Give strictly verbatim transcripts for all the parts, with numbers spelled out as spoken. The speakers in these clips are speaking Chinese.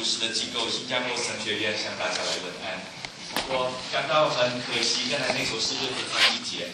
事的机构新加坡神学院向大家来问安。我感到很可惜，刚才那首诗歌只唱一节，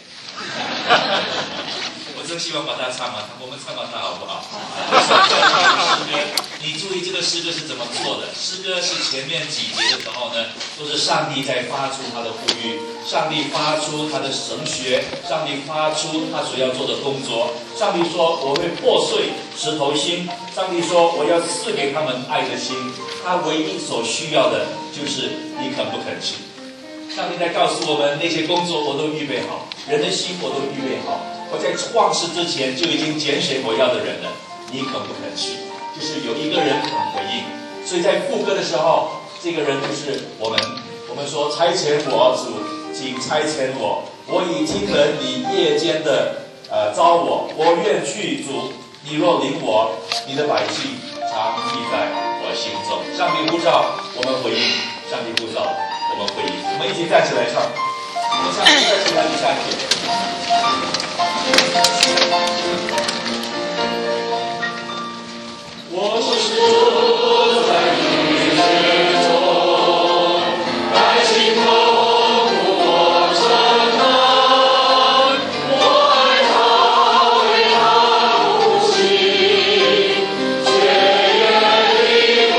我真希望把它唱完，我们唱完它好不好？诗歌，你注意这个诗歌是怎么做的？诗歌是前面几节的时候呢，都是上帝在发出他的呼吁，上帝发出他的神学，上帝发出他所要做的工作。上帝说我会破碎石头心，上帝说我要赐给他们爱的心。他唯一所需要的就是你肯不肯去。上帝在告诉我们，那些工作我都预备好，人的心我都预备好。我在创世之前就已经拣选我要的人了，你肯不肯去？就是有一个人肯回应。所以在副歌的时候，这个人就是我们。我们说差遣我主，请差遣我。我已听了你夜间的呃招我，我愿去主。你若领我，你的百姓常记在我心中。上帝呼召我们回应，上帝呼召我们回应。我们一起站起来唱。我们唱二十来第三节。我是住在你之中，百姓同我成行，我爱他，为他呼吸，血液里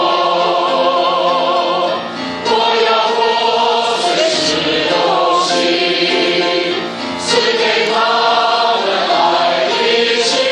我，我要活随时有心，赐给他们爱的心。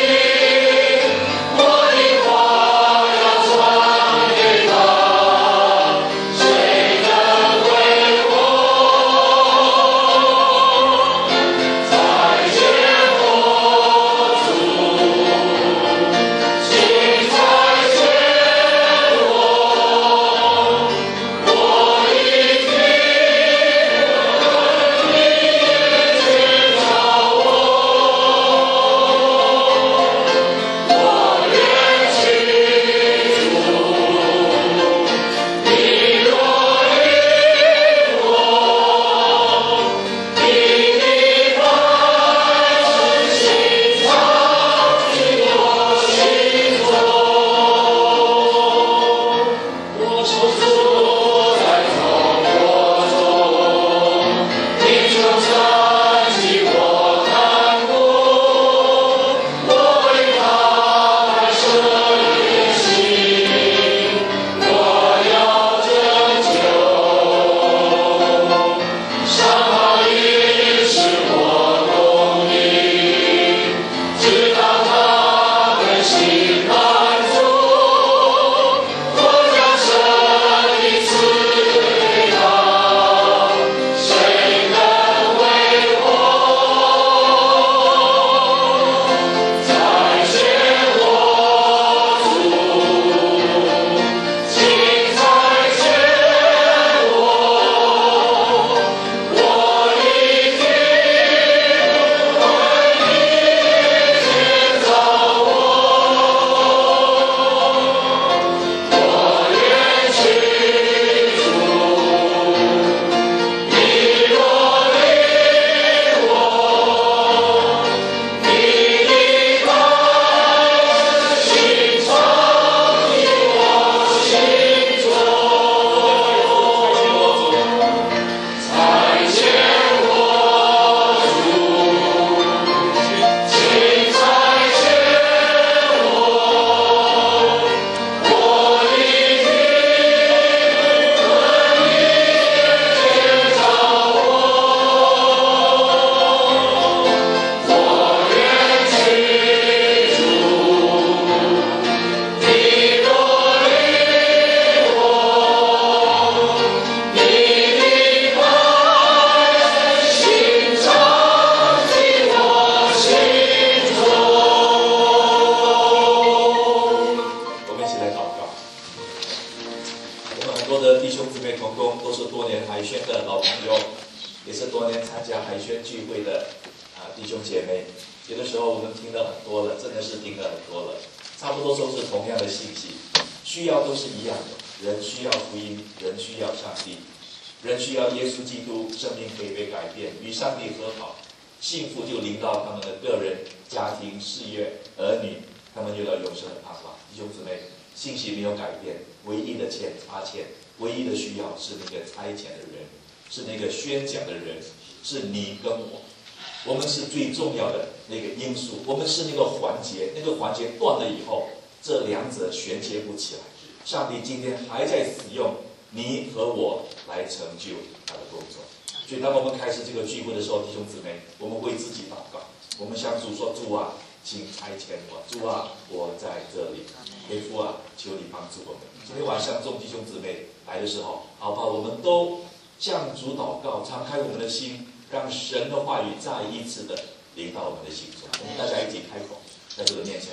信息没有改变， 唯一的欠差欠，唯一的需要是那个差遣的人，是那个宣讲的人，是你跟我。我们是最重要的那个因素，我们是那个环节，那个环节断了以后，这两者衔接不起来。上帝今天还在使用你和我来成就他的工作。所以当我们开始这个聚会的时候，弟兄姊妹，我们为自己祷告，我们向主说：主啊，请差遣我，主啊，我在这里，天父啊，求你帮助我们。今天晚上众弟兄姊妹来的时候，好不好？我们都向主祷告，敞开我们的心，让神的话语再一次的临到我们的心中。我们大家一起开口，在主的面前。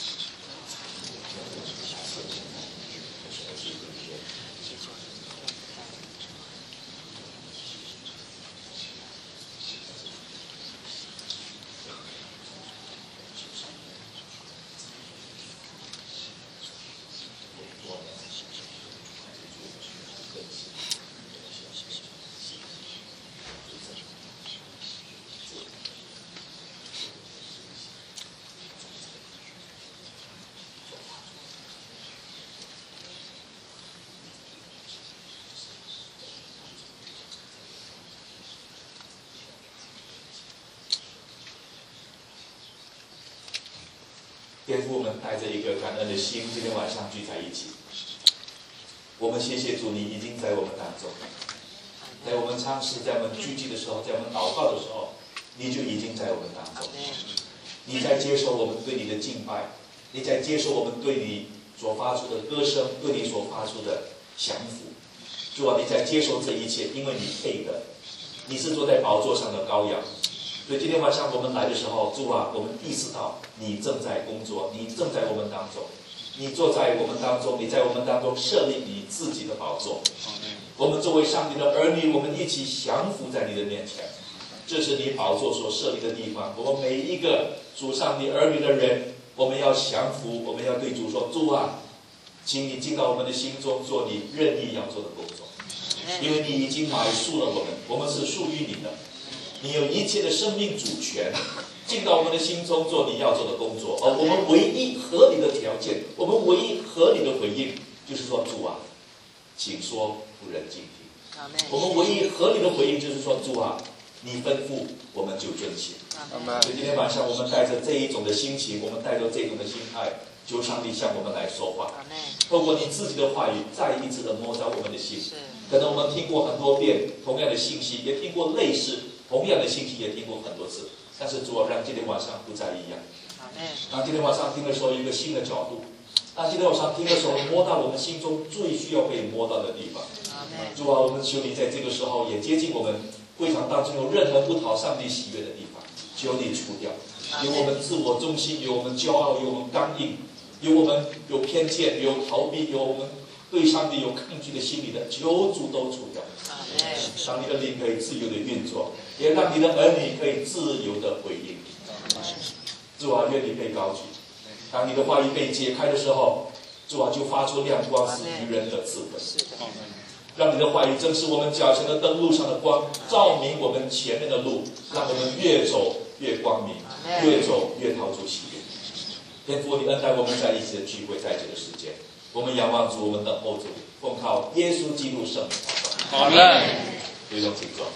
天父，我们带着一个感恩的心，今天晚上聚在一起。我们谢谢主，你已经在我们当中，在我们唱诗，在我们聚集的时候，在我们祷告的时候，你就已经在我们当中。你在接受我们对你的敬拜，你在接受我们对你所发出的歌声，对你所发出的降服。主啊，你在接受这一切，因为你配的，你是坐在宝座上的羔羊。所以今天晚上我们来的时候，主啊，我们意识到你正在工作，你正在我们当中，你坐在我们当中，你在我们当中设立你自己的宝座。我们作为上帝的儿女，我们一起降服在你的面前，这是你宝座所设立的地方。我们每一个属上帝儿女的人，我们要降服，我们要对主说：主啊，请你进到我们的心中，做你任意要做的工作，因为你已经买赎了我们，我们是属于你的。你有一切的生命主权，进到我们的心中做你要做的工作。而我们唯一合理的条件，我们唯一合理的回应，就是说：主啊，请说，不忍静听。我们唯一合理的回应就是说：主啊，你吩咐，我们就遵行。所以今天晚上我们带着这一种的心情，我们带着这种的心态，求上帝向我们来说话，透过你自己的话语，再一次的摸着我们的心。可能我们听过很多遍同样的信息，也听过类似同样的信息，也听过很多次，但是主啊，让今天晚上不再一样。当今天晚上听的时候，有一个新的角度；当今天晚上听的时候，摸到我们心中最需要被摸到的地方。主啊，我们求你在这个时候也接近我们会场当中有任何不讨上帝喜悦的地方，求你除掉。有我们自我中心，有我们骄傲，有我们刚硬，有我们有偏见，有逃避，有我们对上帝有抗拒的心理的，求主都除掉。让你的灵可以自由的运作，也让你的儿女可以自由的回应。主啊，愿你被高举。当你的话语被解开的时候，主啊，就发出亮光，使愚人的智慧。让你的话语正是我们脚前的灯，路上的光，照明我们前面的路，让我们越走越光明，越走越讨主喜悦。天父，你恩待我们在一起的聚会，在这个时间，我们仰望主，我们等候主，奉靠耶稣基督圣名。阿门。弟兄请坐。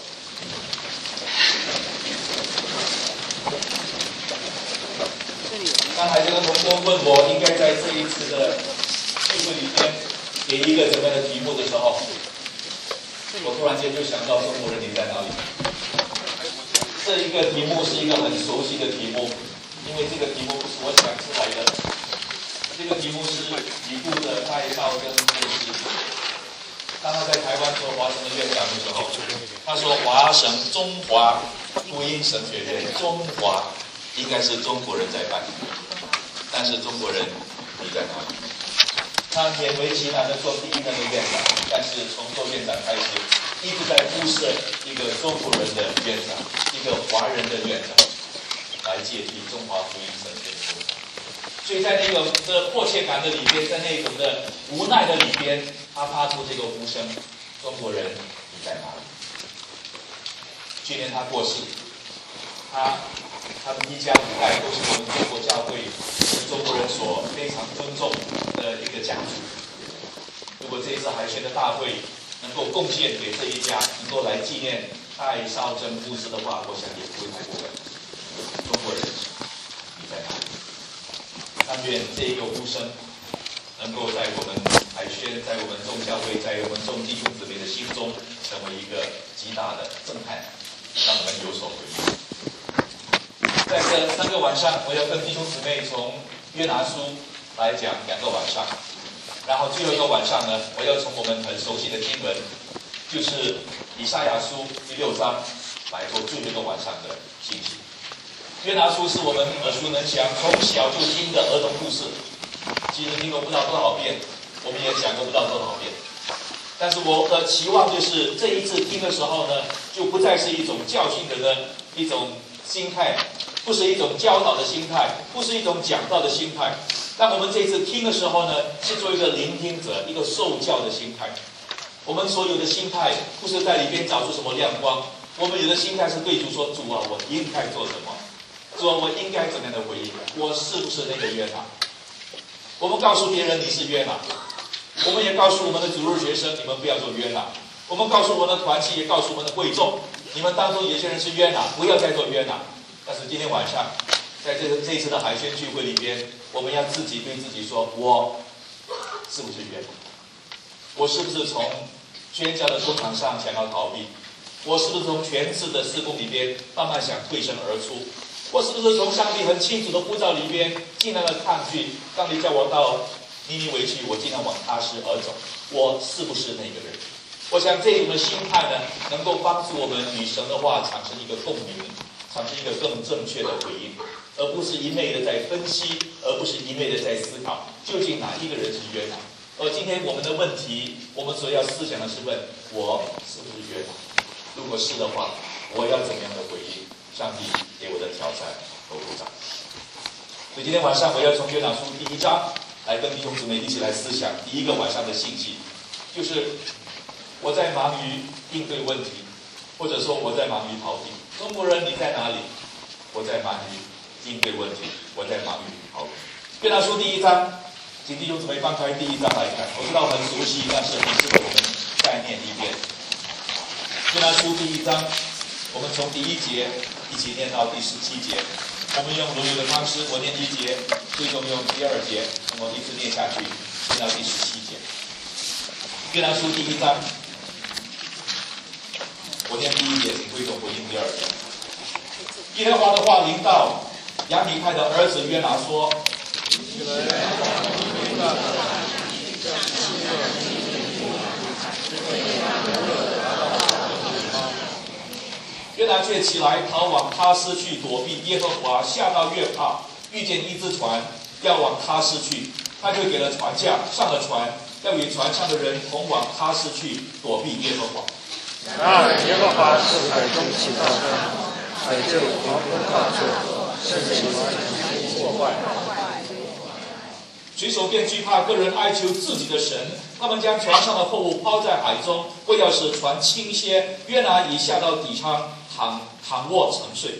刚才这个同工问我，应该在这一次的聚会里面给一个怎么样的题目的时候，我突然间就想到中国人你在哪里？这一个题目是一个很熟悉的题目，因为这个题目不是我想出来的，这个题目是已故的戴道根牧师。当他在台湾做华神的院长的时候，他说华神中华福音神学院，中华应该是中国人在办，但是中国人你在哪里？他勉为其难的做第一任的院长，但是从做院长开始，一直在忽视一个中国人的院长，一个华人的院长，来接替中华福音神学院。所以在那个的迫切感的里边，在那种的无奈的里边，他发出这个呼声：中国人你在哪里？去年他过世，他他们一家五代都是我们中国教会中国人所非常尊重的一个家族。 如果这一次海选的大会能够贡献给这一家，能够来纪念戴绍珍牧师的话，我想也不会太过分。中国人，你在哪里？但愿这一个呼声能够在我们海宣，在我们众教会，在我们众弟兄姊妹的心中，成为一个极大的震撼，让我们有所回应。在这三个晚上，我要跟弟兄姊妹从约拿书来讲两个晚上，然后最后一个晚上呢，我要从我们很熟悉的经文，就是以赛亚书第六章来做最后一个晚上的信息。约拿书是我们耳熟能详、从小就听的儿童故事，其实听过不知道多少遍，我们也讲过不知道多少遍。但是我的期望就是这一次听的时候呢，就不再是一种教训人的一种心态，不是一种教导的心态，不是一种讲道的心态。但我们这一次听的时候呢，是做一个聆听者，一个受教的心态。我们所有的心态不是在里边找出什么亮光，我们有的心态是对主说：主啊，我应该做什么？主啊，我应该怎么样的回应？我是不是那个约拿？我们告诉别人你是约拿，我们也告诉我们的主日学生，你们不要做约拿。我们告诉我们的团契，也告诉我们的会众，你们当中有些人是约拿，不要再做约拿。但是今天晚上，在这个这一次的海宣聚会里边，我们要自己对自己说：我是不是约拿？我是不是从宣教的工场上想要逃避？我是不是从全次的事工里边慢慢想退身而出？我是不是从上帝很清楚的呼召里边尽量的抗拒？上帝叫我到尼尼微去，我尽量往他施而走。我是不是那个人？我想这种的心态呢，能够帮助我们与神的话产生一个共鸣，产生一个更正确的回应，而不是一昧的在分析，而不是一昧的在思考究竟哪一个人是约拿。而今天我们的问题，我们所要思想的是问：我是不是约拿？如果是的话，我要怎么样的回应上帝给我的挑战和鼓掌？所以今天晚上我要从约拿书第一章来跟弟兄姊妹一起来思想第一个晚上的信息，就是我在忙于应对问题，或者说我在忙于逃避。中国人，你在哪里？我在忙于应对问题，我在忙于逃避。约拿书第一章，请弟兄姊妹翻开第一章来看。我知道很熟悉，但是很适合我们再念一遍。约拿书第一章，我们从第一节一起念到第十七节。我们用轮流的方式，我念一节，最终用第二节，我们一直念下去，念到第十七节。约拿书第一章，我念第一节，请归总回应第二节。耶和华的话临到亚米太的儿子约拿说：约拿却起来逃往他施去躲避耶和华，下到约帕，遇见一只船要往他施去，他就给了船价，上了船，要与船上的人同往他施去躲避耶和华。 那耶和华是海中起大风，海就狂风大作，甚至破坏。 水手便惧怕，个人哀求自己的神，他们将船上的货物抛在海中，为要使船倾斜。约拿已下到底舱，躺躺卧沉睡。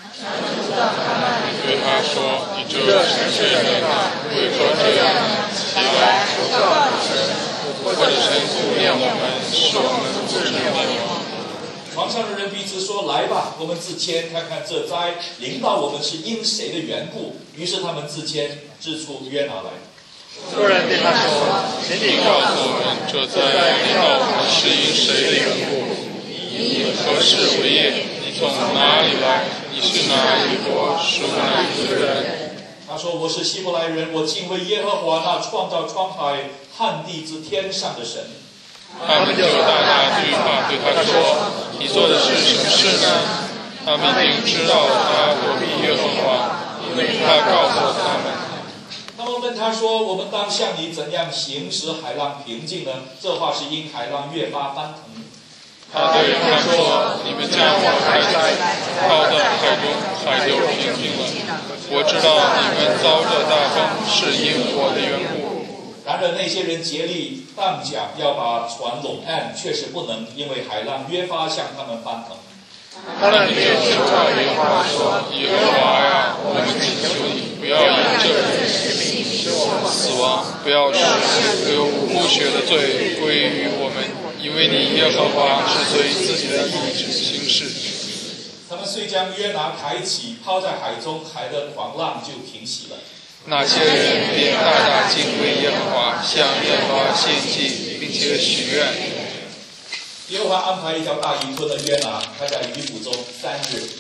对他说：“你这沉睡的人，为何这样？起来，求告神，或者神顾念我们，使我们不至灭亡。” 船上的人彼此说：“来吧，我们自谦，看看这灾临到我们是因谁的缘故。”于是他们自谦，指出约拿来。 众人对他说：“请你告诉我们，这灾临到我们是因谁的缘故？你何事为业？你从哪里来？你是哪里国？属哪里的人？” 他说：“我是希伯来人，我敬畏耶和华那创造沧海旱地之天上的神。” 他们就大大惧怕，对他说：“你做的是什么事呢？”他们并知道他躲避耶和华，因为他告诉他们。 他们问他说：“我们当向你怎样行使海浪平静呢？”这话是因海浪越发翻腾。 他对他说：“你们将我海在抛在海中，海就平静了。我知道你们遭这大风是因我的缘故。” 然而那些人竭力荡桨要把船拢岸，却是不能，因为海浪越发向他们翻腾。 他们便求告耶和华说：“耶和华呀，我们祈求你，不要以这人使我们死亡，不要使这个无辜血的罪归于我们，因为你耶和华是随自己的意志行事。” 他们遂将约拿抬起，抛在海中，海的狂浪就平息了。 那些人便大大敬畏耶和华，向耶和华献祭，并且许愿。 耶和华安排一条大鱼吞了约拿，他在鱼腹中三日。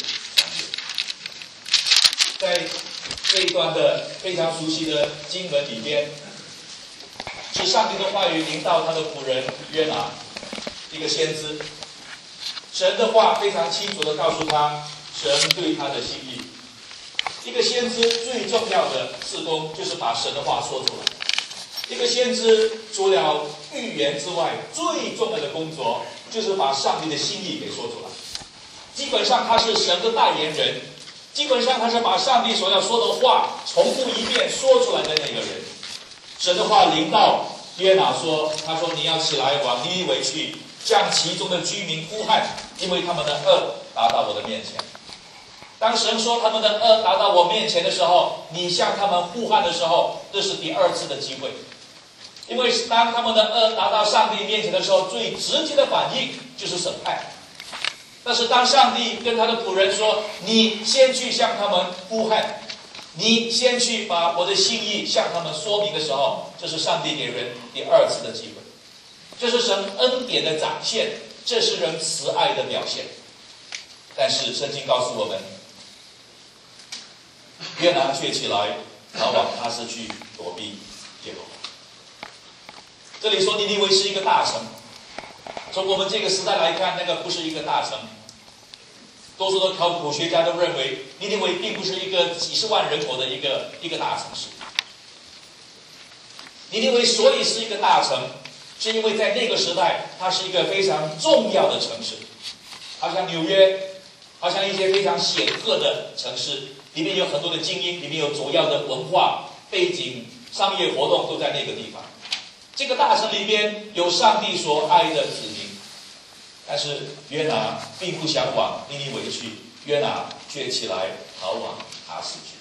在这一段的非常熟悉的经文里边，是上帝的话语临到他的仆人约拿，一个先知。神的话非常清楚地告诉他，神对他的心意。一个先知最重要的事工就是把神的话说出来。一个先知除了预言之外，最重要的工作就是把上帝的心意给说出来。基本上他是神的代言人，基本上他是把上帝所要说的话重复一遍说出来的那个人。神的话临到约拿说，他说你要起来往尼尼微去，向其中的居民呼喊，因为他们的恶达到我的面前。当神说他们的恶达到我面前的时候，你向他们呼喊的时候，这是第二次的机会。因为当他们的恶达到上帝面前的时候，最直接的反应就是审判。但是当上帝跟他的仆人说，你先去向他们呼喊，你先去把我的心意向他们说明的时候，这是上帝给人第二次的机会，这是神恩典的展现，这是人慈爱的表现。但是圣经告诉我们，约拿却起来逃往他施去躲避耶和华。这里说尼尼微是一个大城，从我们这个时代来看，那个不是一个大城。多数的考古学家都认为，尼尼微并不是一个几十万人口的一个一个大城市。尼尼微所以是一个大城，是因为在那个时代，它是一个非常重要的城市，好像纽约，好像一些非常显赫的城市，里面有很多的精英，里面有主要的文化背景、商业活动都在那个地方。这个大城里边有上帝所爱的子民，但是约拿并不想往尼尼微去，约拿却起来逃往他施去。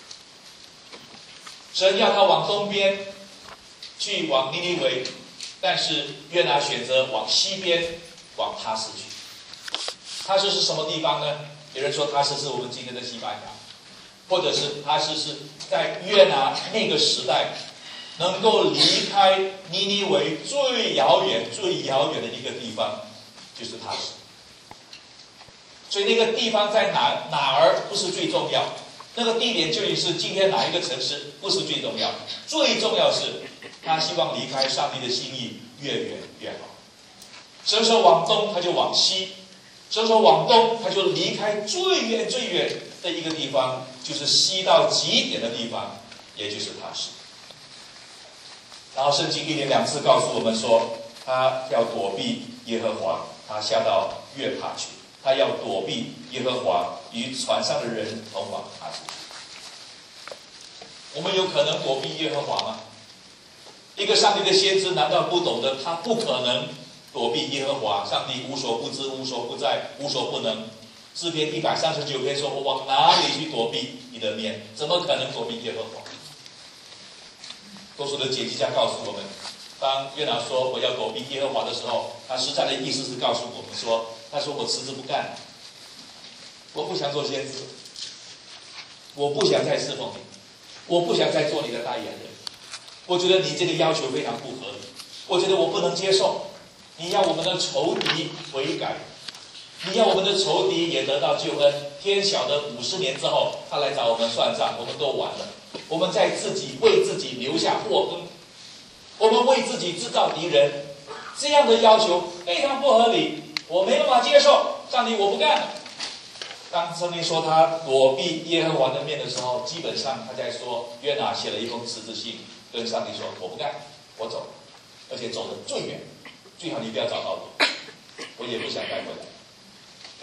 神要他往东边去，往尼尼微，但是约拿选择往西边，往他施去。他施是什么地方呢？有人说他施是我们今天的西班牙，或者是他施是在约拿那个时代能够离开尼尼微最遥远、最遥远的一个地方，就是他施。所以那个地方在哪哪儿不是最重要，那个地点究竟是今天哪一个城市不是最重要，最重要是他希望离开上帝的心意越远越好。神说往东，他就往西；神说往东，他就离开最远最远的一个地方，就是西到极点的地方，也就是他施。然后圣经一连两次告诉我们说，他要躲避耶和华，他下到月帕去，他要躲避耶和华，与船上的人同往他去。我们有可能躲避耶和华吗？一个上帝的先知难道不懂得他不可能躲避耶和华？上帝无所不知、无所不在、无所不能。诗篇一百三十九篇说，我往哪里去躲避你的面？怎么可能躲避耶和华？多数的解经家告诉我们，当约拿说我要躲避耶和华的时候，他实在的意思是告诉我们说，他说我辞职不干，我不想做先知，我不想再侍奉你，我不想再做你的代言人，我觉得你这个要求非常不合理，我觉得我不能接受，你要我们的仇敌悔改，你要我们的仇敌也得到救恩，天晓得五十年之后他来找我们算账，我们都完了，我们在自己为自己留下祸根，我们为自己制造敌人，这样的要求非常不合理，我没办法接受。上帝，我不干了。当上帝说他躲避耶和华的面的时候，基本上他在说，约拿写了一封辞职信，跟上帝说我不干，我走，而且走得最远，最好你不要找到我，我也不想再回来。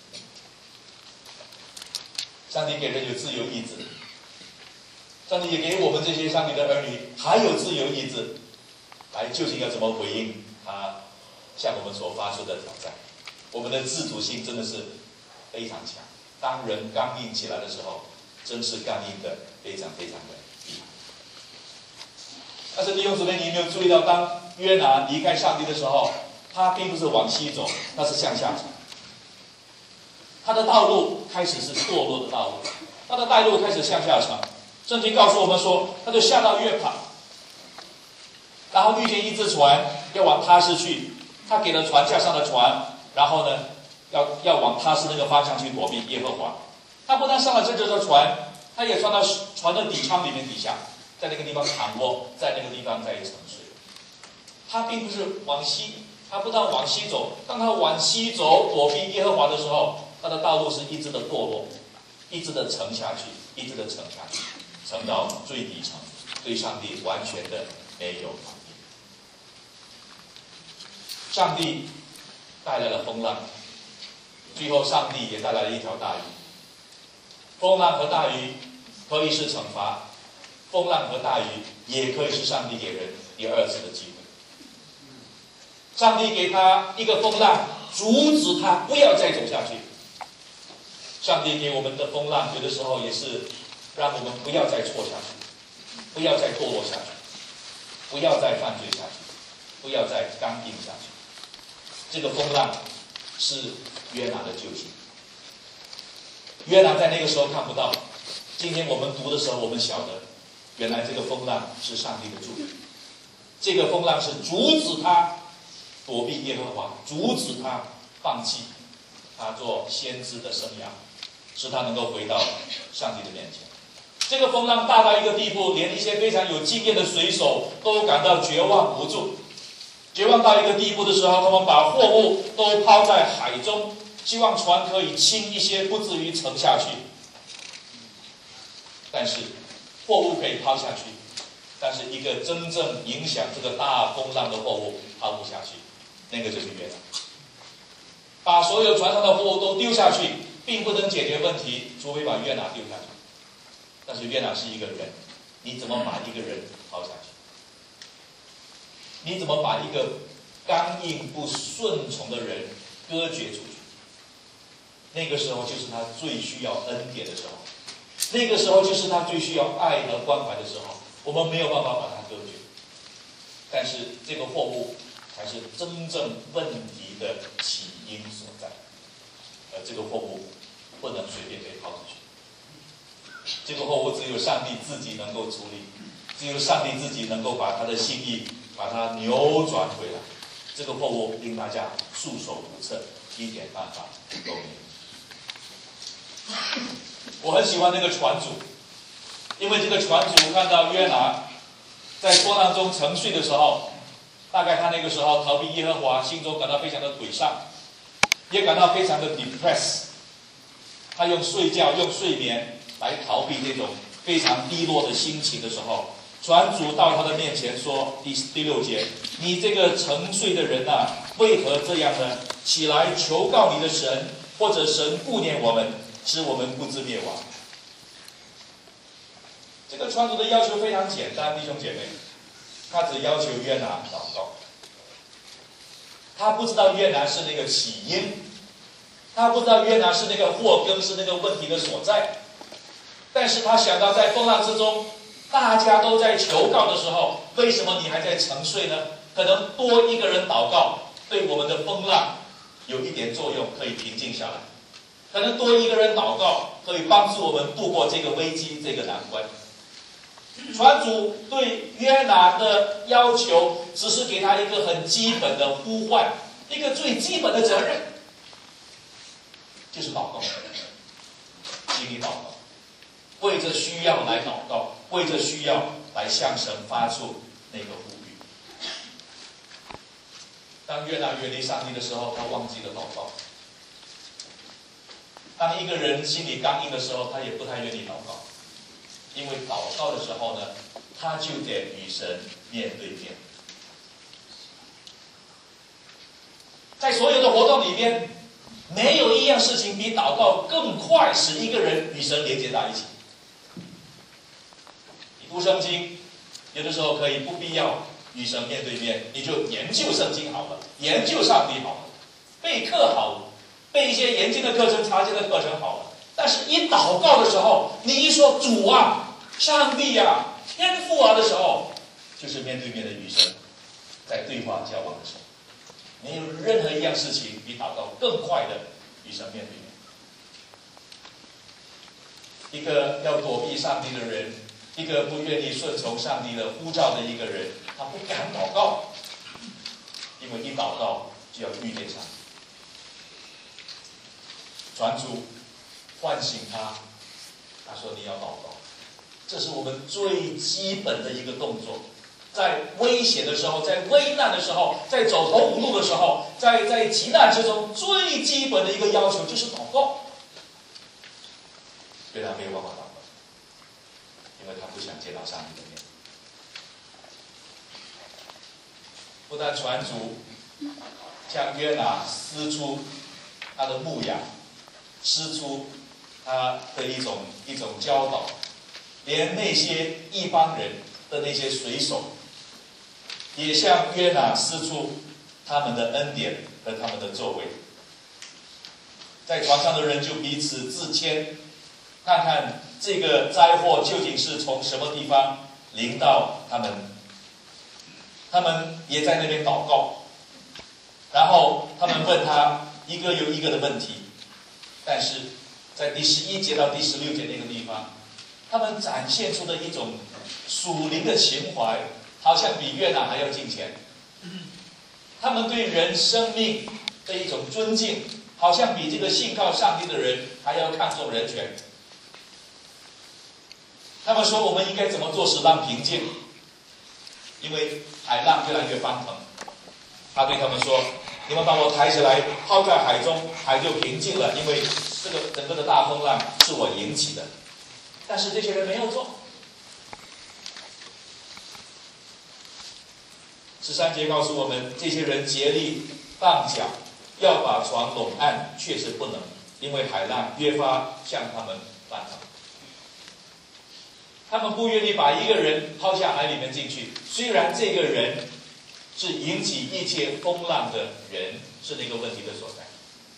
上帝给人有自由意志，上帝也给我们这些上帝的儿女还有自由意志，来究竟要怎么回应他向我们所发出的挑战？我们的自主性真的是非常强。当人刚硬起来的时候，真是刚硬的非常非常的厉害。但是弟兄姊妹，你有没有注意到，当约拿离开上帝的时候，他并不是往西走，他是向下走。他的道路开始是堕落的道路，他的道路开始向下传。圣经告诉我们说，他就下到约帕，然后遇见一只船要往他施去，他给了船架上的船，然后呢，要要往他施那个方向去躲避耶和华。他不但上了这只的船，他也钻到船的底舱里面底下，在那个地方躺卧，在那个地方在沉睡。他并不是往西，他不但往西走，当他往西走躲避耶和华的时候，他的道路是一直的堕落，一直的沉下去，一直的沉下去，沉到最底层，对上帝完全的没有反应。上帝带来了风浪，最后上帝也带来了一条大鱼。风浪和大鱼可以是惩罚，风浪和大鱼也可以是上帝给人第二次的机会。上帝给他一个风浪，阻止他不要再走下去。上帝给我们的风浪，有的时候也是让我们不要再错下去，不要再堕落下去，不要再犯罪下去，不要再刚硬下去。这个风浪是约拿的救星。约拿在那个时候看不到，今天我们读的时候，我们晓得，原来这个风浪是上帝的助力。这个风浪是阻止他躲避耶和华，阻止他放弃他做先知的生涯，使他能够回到上帝的面前。这个风浪大到一个地步，连一些非常有经验的水手都感到绝望无助。绝望到一个地步的时候，他们把货物都抛在海中，希望船可以轻一些，不至于沉下去。但是货物可以抛下去，但是一个真正影响这个大风浪的货物抛不下去，那个就是约拿。把所有船上的货物都丢下去，并不能解决问题，除非把约拿丢下去。但是约拿是一个人，你怎么把一个人抛下去？你怎么把一个刚硬不顺从的人割绝出去？那个时候就是他最需要恩典的时候，那个时候就是他最需要爱和关怀的时候。我们没有办法把它割绝，但是这个货物才是真正问题的起因所在，而这个货物不能随便被抛出去。这个货物只有上帝自己能够处理，只有上帝自己能够把他的心意把它扭转回来。这个货物令大家束手无策，一点办法都没有。我很喜欢那个船主，因为这个船主看到约拿在波浪中沉睡的时候，大概他那个时候逃避耶和华，心中感到非常的沮丧，也感到非常的 depressed。他用睡觉、用睡眠来逃避这种非常低落的心情的时候，船主到他的面前说：“第第六节，你这个沉睡的人啊，为何这样呢？起来求告你的神，或者神顾念我们，使我们不致灭亡。”这个船主的要求非常简单，弟兄姐妹，他只要求约拿祷告。他不知道约拿是那个起因，他不知道约拿是那个祸根，是那个问题的所在。但是他想到在风浪之中，大家都在求告的时候，为什么你还在沉睡呢？可能多一个人祷告，对我们的风浪有一点作用，可以平静下来。可能多一个人祷告，可以帮助我们度过这个危机，这个难关。船主对约拿的要求，只是给他一个很基本的呼唤，一个最基本的责任，就是祷告，经历祷告，为着需要来祷告，为着需要来向神发出那个呼吁。当约拿远离上帝的时候，他忘记了祷告。当一个人心里刚硬的时候，他也不太愿意祷告。因为祷告的时候呢，他就得与神面对面。在所有的活动里边，没有一样事情比祷告更快使一个人与神连接在一起。你读圣经，有的时候可以不必要与神面对面，你就研究圣经好了，研究上帝好了，备课好了， 背一些研经的课程、查经的课程好了，但是一祷告的时候，你一说主啊、上帝啊、天父啊的时候，就是面对面的与神在对话交往的时候，没有任何一样事情比祷告更快的与神面对面。一个要躲避上帝的人，一个不愿意顺从上帝的呼召的一个人，他不敢祷告，因为一祷告就要遇见上帝。传主唤醒他，他说你要祷告，这是我们最基本的一个动作。在危险的时候，在危难的时候，在走投无路的时候，在在急难之中，最基本的一个要求就是祷告。虽然没有办法祷告，因为他不想见到上帝的面。不但传主将约拿撕出他的牧养，施出他的一种一种教导，连那些一帮人的那些水手，也向约拿施出他们的恩典和他们的作为。在船上的人就彼此自谦，看看这个灾祸究竟是从什么地方临到他们。他们也在那边祷告，然后他们问他一个又一个的问题，但是在第十一节到第十六节那个地方，他们展现出的一种属灵的情怀，好像比约拿还要敬虔。他们对人生命的一种尊敬，好像比这个信靠上帝的人还要看重人权。他们说我们应该怎么做使浪平静，因为海浪越来越翻腾。他对他们说，你们把我抬起来抛在海中，海就平静了，因为这个整个的大风浪是我引起的。但是这些人没有做。十三节告诉我们，这些人竭力荡桨，要把船拢岸，确实不能，因为海浪越发向他们翻腾。他们不愿意把一个人抛下海里面进去，虽然这个人是引起一切风浪的人，是那个问题的所在。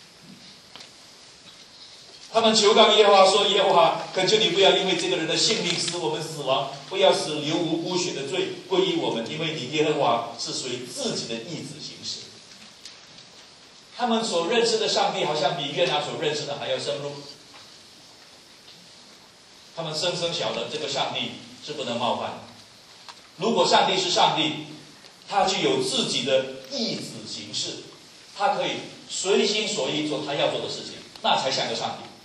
他们求告耶和华说，耶和华，恳求你不要因为这个人的性命使我们死亡，不要使流无辜血的罪归于我们，因为你耶和华是随自己的意志行事。他们所认识的上帝好像比约拿所认识的还要深入。他们深深晓得这个上帝是不能冒犯的。如果上帝是上帝，他具有自己的意志行事，他可以随心所欲做他要做的事情，那才像个上帝。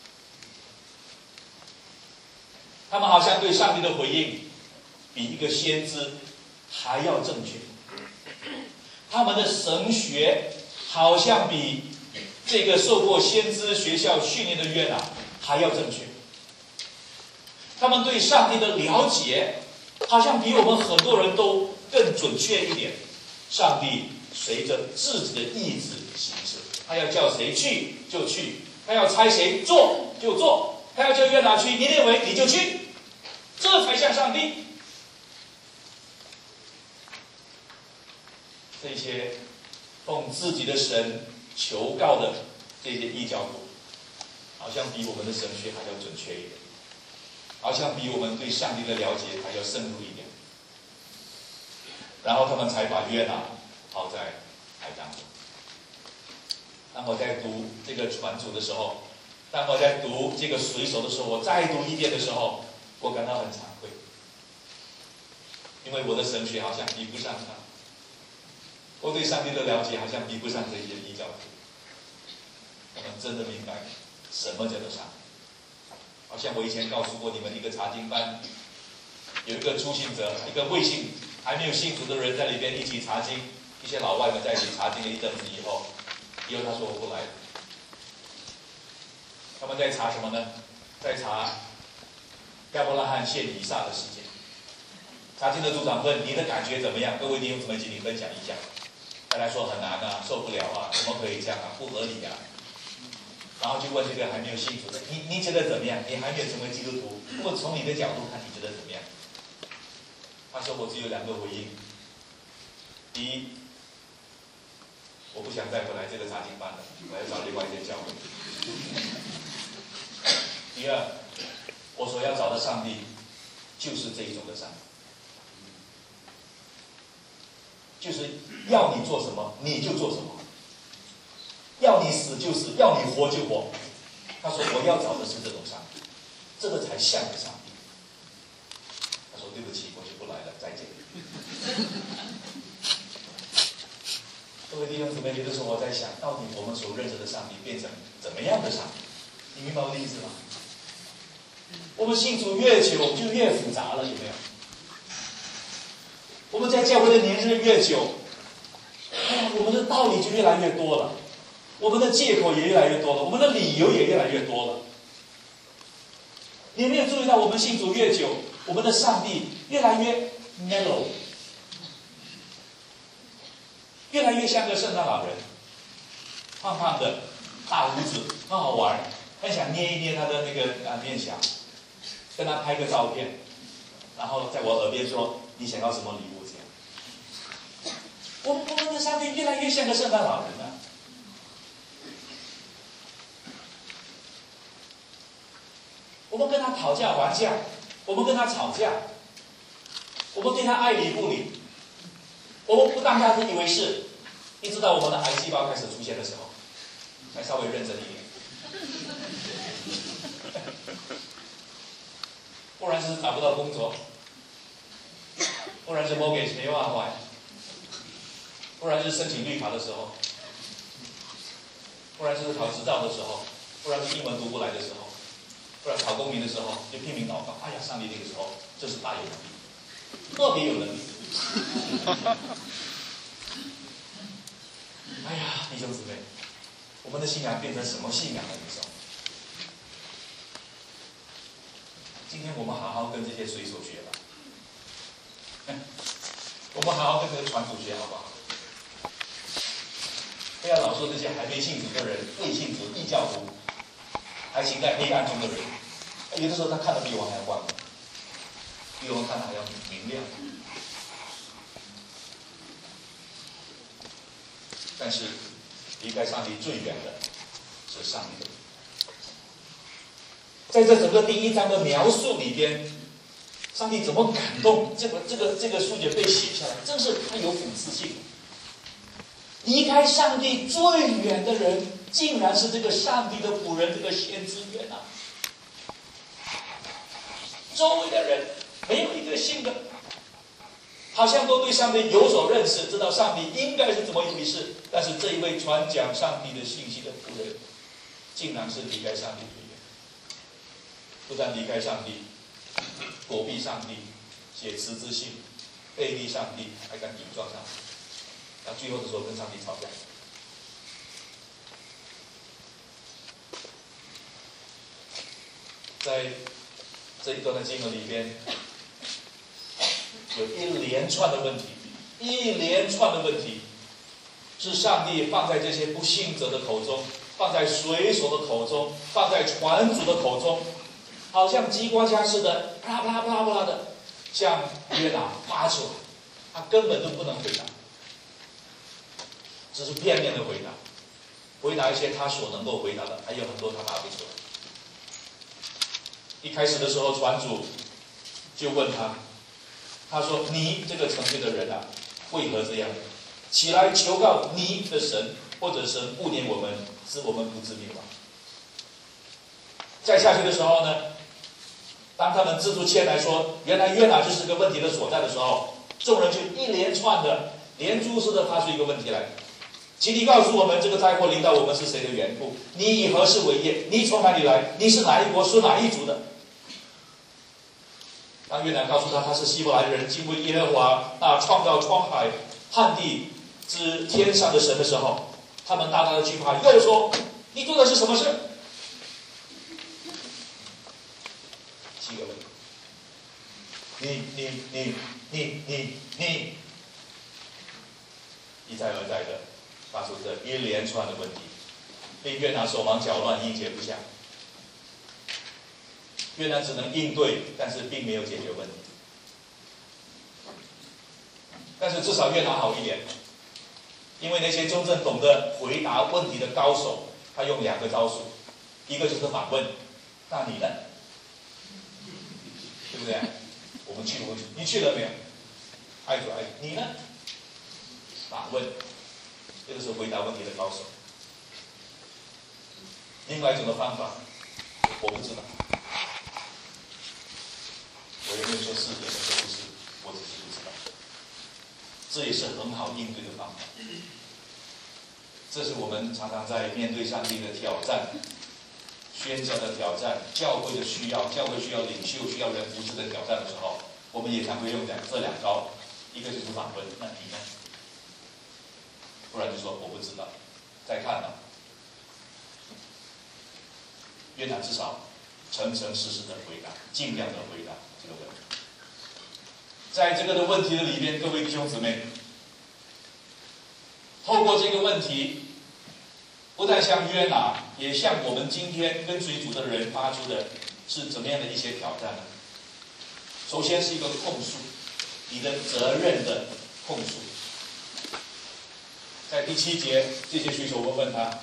他们好像对上帝的回应比一个先知还要正确，他们的神学好像比这个受过先知学校训练的约拿还要正确。他们对上帝的了解好像比我们很多人都更准确一点。上帝随着自己的意志行事，他要叫谁去就去，他要差谁做就做，他要叫约拿去，你认为你就去，这才像上帝。这些奉自己的神求告的这些异教徒，好像比我们的神学还要准确一点，好像比我们对上帝的了解还要深入一点。然后他们才把约拿抛在海当中。当我在读这个传主的时候，当我在读这个水手的时候，我再读一遍的时候，我感到很惭愧，因为我的神学好像比不上他，我对上帝的了解好像比不上这些异教徒。他们真的明白什么叫做上帝。好像我以前告诉过你们，一个查经班有一个初信者，一个未信还没有信主的人在里边一起查经，一些老外们在一起查经了一阵子以后，以后他说我不来了。他们在查什么呢？在查亚伯拉罕献以撒的事件。查经的组长问你的感觉怎么样？各位弟兄姊妹，请你分享一下。大家说很难啊，受不了啊，怎么可以这样啊，不合理啊。然后就问这个还没有信主的，你你觉得怎么样？你还没有成为基督徒，如果从你的角度看，你觉得怎么样？他说我只有两个回应：第一，我不想再回来这个查经班了，我要找另外一间教会。第二，我所要找的上帝就是这一种的上帝，就是要你做什么你就做什么，要你死就死，要你活就活。他说我要找的是这种上帝，这个才像个上帝。他说对不起，我就不来了，再见。各位弟兄姊妹，有的时候我在想，到底我们所认识的上帝变成怎么样的上帝？你明白我的意思吗？我们信主越久就越复杂了，有没有？我们在教会的年日越久，哎呀，我们的道理就越来越多了，我们的借口也越来越多了，我们的理由也越来越多了。你有没有注意到，我们信主越久，我们的上帝越来越 mellow， 越来越像个圣诞老人，胖胖的，大胡子，很好玩，很想捏一捏他的那个啊面颊，跟他拍个照片，然后在我耳边说你想要什么礼物这样。我们我们的上帝越来越像个圣诞老人了。我们跟他讨价还价，我们跟他吵架，我们对他爱理不理，我们不当他是一回事，一直到我们的癌细胞开始出现的时候，才稍微认真一点。不然就是找不到工作，不然是 mortgage 没办法还，不然就是申请绿卡的时候，不然就是考执照的时候，不然是英文读不来的时候，不然考公民的时候就拼命祷告。哎呀，上帝那个时候真是大有能力，特别有能力。哎呀，弟兄姊妹，我们的信仰变成什么信仰了？你说？今天我们好好跟这些水手学吧，我们好好跟这个船主学好不好？不要老说这些还没信主的人、未信主、异教徒，还行在黑暗中的人，有的时候他看得比我还要光，比我们看得还要明亮。但是离开上帝最远的是上帝的。在这整个第一章的描述里边，上帝怎么感动？这个这个这个书节被写下来，真是太有讽刺性。离开上帝最远的人，竟然是这个上帝的仆人，这个先知约拿。周围的人没有一个信的，好像都对上帝有所认识，知道上帝应该是怎么一回事。但是这一位传讲上帝的信息的仆人，竟然是离开上帝最远。不但离开上帝，躲避上帝，写辞职信，背离上帝，还敢顶撞上帝，然后最后的时候跟上帝吵架。在这一段的经文里边，有一连串的问题，一连串的问题，是上帝放在这些不信者的口中，放在水手的口中，放在船主的口中。好像机关枪似的，啪啦啪啦啪啦啪啦的，向约拿发出来，他根本都不能回答，只是片面的回答，回答一些他所能够回答的，还有很多他答不出来。一开始的时候，船主就问他，他说：“你这个城里的人啊，为何这样？起来求告你的神，或者神不怜我们，使我们不致灭亡。”再下去的时候呢？当他们自出谦来说，原来约拿就是个问题的所在的时候，众人就一连串的连珠似的发出一个问题来，请你告诉我们，这个灾祸临到我们是谁的缘故？你以何事为业？你从哪里来？你是哪一国属哪一族的？当约拿告诉他他是希伯来人，敬畏耶和华那创造窗海旱地之天上的神的时候，他们大大的惧怕，又说：“你做的是什么事？”七个问题，你你你你你你，一再而再的发出这一连串的问题，令约拿手忙脚乱，应接不暇。约拿只能应对，但是并没有解决问题。但是至少约拿好一点， 因为那些真正懂得回答问题的高手，他用两个招数，一个就是反问，那你呢？对不对？我们去过，你去了没有？爱主爱主，你呢？反问，这个是回答问题的高手。另外一种的方法，我不知道，我也没有说是，也没有说不是，我只是不知道。这也是很好应对的方法。这是我们常常在面对上帝的挑战、宣教的挑战、教会的需要、教会需要领袖、需要人服侍的挑战的时候，我们也常会用两这两招，一个就是反问，那你呢？不然就说我不知道，再看吧。约拿至少诚诚实实的回答，尽量的回答这个问题。在这个的问题的里边，各位弟兄姊妹，透过这个问题，不但向约拿，也向我们今天跟随主的人发出的是怎么样的一些挑战呢？首先是一个控诉，你的责任的控诉。在第七节，这些需求问问他，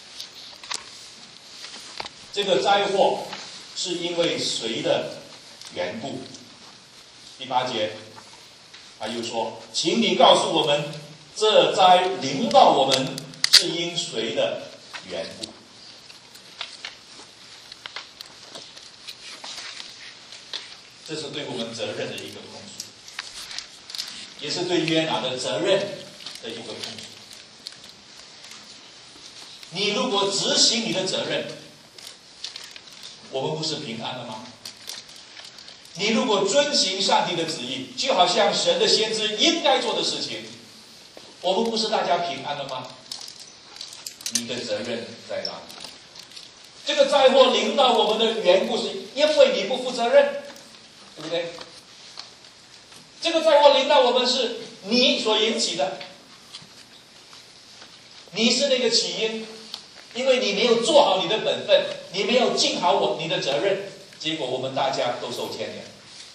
这个灾祸是因为谁的缘故？第八节，他又说，请你告诉我们，这灾临到我们是因谁的缘故？这是对我们责任的一个控诉，也是对约拿的责任的一个控诉。你如果执行你的责任，我们不是平安了吗？你如果遵行上帝的旨意，就好像神的先知应该做的事情，我们不是大家平安了吗？你的责任在哪里？这个灾祸临到我们的缘故是因为你不负责任，对不对？这个灾祸临到我们是你所引起的，你是那个起因，因为你没有做好你的本分，你没有尽好我你的责任，结果我们大家都受牵连。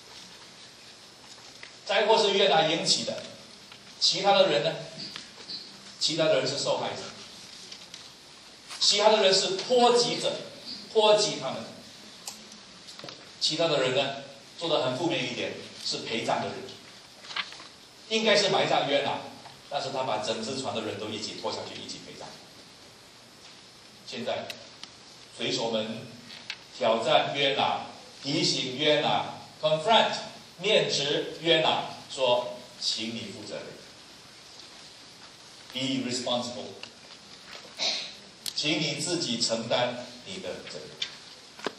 灾祸是约拿引起的，其他的人呢？其他的人是受害者，其他的人是波及者，波及他们。其他的人呢，做得很负面一点，是陪葬的人，应该是埋葬约拿，但是他把整只船的人都一起拖下去，一起陪葬。现在水手们挑战约拿，提醒约拿 confront 面质约拿，说请你负责任， be responsible， 请你自己承担你的责任。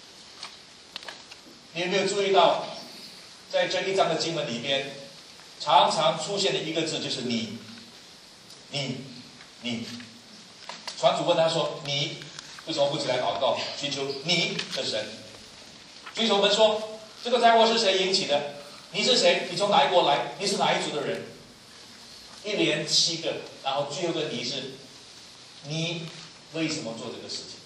你有没有注意到，在这一章的经文里边，常常出现的一个字就是你，你，你。船主问他说：“你为什么不起来祷告，寻求你的神？”追求们说：“这个灾祸是谁引起的？你是谁？你从哪一国来？你是哪一族的人？”一连七个，然后最后的你是，你为什么做这个事情？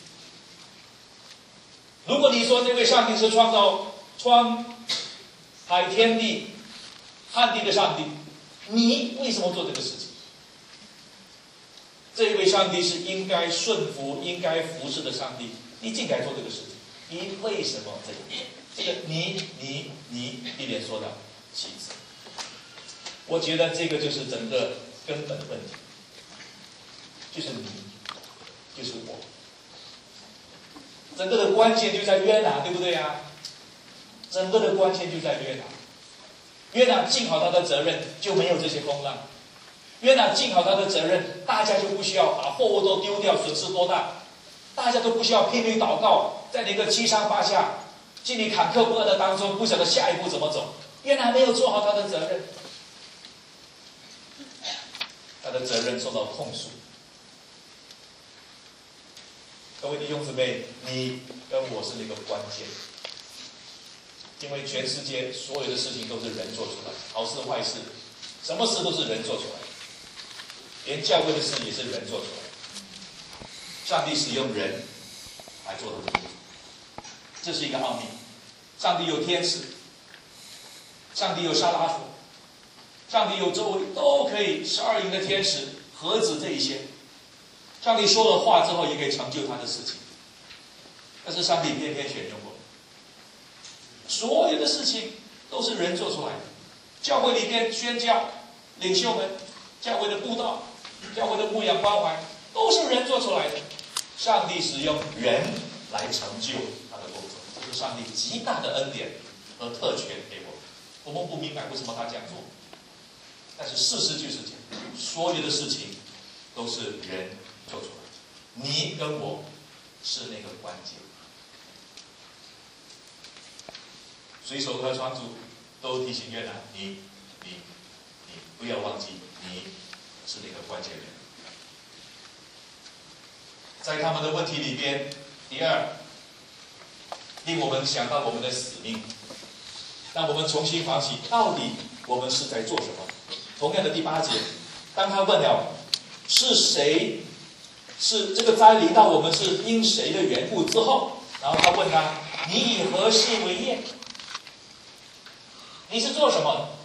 如果你说这位上帝是创造创海天地旱地的上帝，你为什么做这个事情？这一位上帝是应该顺服、应该服侍的上帝，你竟该做这个事情，你为什么这个？这个你、你、你一连说到七次，我觉得这个就是整个根本问题，就是你，就是我，整个的关键就在约拿，对不对啊？整个的关键就在约拿，约拿尽好他的责任，就没有这些风浪。约拿尽好他的责任，大家就不需要把货物都丢掉，损失多大，大家都不需要拼命祷告，在那个七上八下心里坎坷不安的当中，不晓得下一步怎么走。约拿没有做好他的责任，他的责任受到控诉。各位弟兄姊妹，你跟我是那个关键，因为全世界所有的事情都是人做出来，好事坏事，什么事都是人做出来，连教会的事也是人做出来。上帝使用人来做的工作，这是一个奥秘。上帝有天使，上帝有沙拉佛，上帝有周围都可以十二营的天使何止这一些？上帝说了话之后，也可以成就他的事情。但是上帝偏偏选用我们，所有的事情都是人做出来的。教会里边宣教、领袖们、教会的布道、教会的牧养关怀，都是人做出来的。上帝使用人来成就他的工作，这是上帝极大的恩典和特权给我们。我们不明白为什么他这样做，但是事实就是这样，所有的事情都是人做出来的。你跟我是那个关键。水手和船主都提醒约拿，你你你不要忘记，你是那个关键人。在他们的问题里边，第二，令我们想到我们的使命，让我们重新反省，到底我们是在做什么。同样的第八节，当他问了是谁，是这个灾临到我们是因谁的缘故之后，然后他问他，你以何事为业？你是做什么的？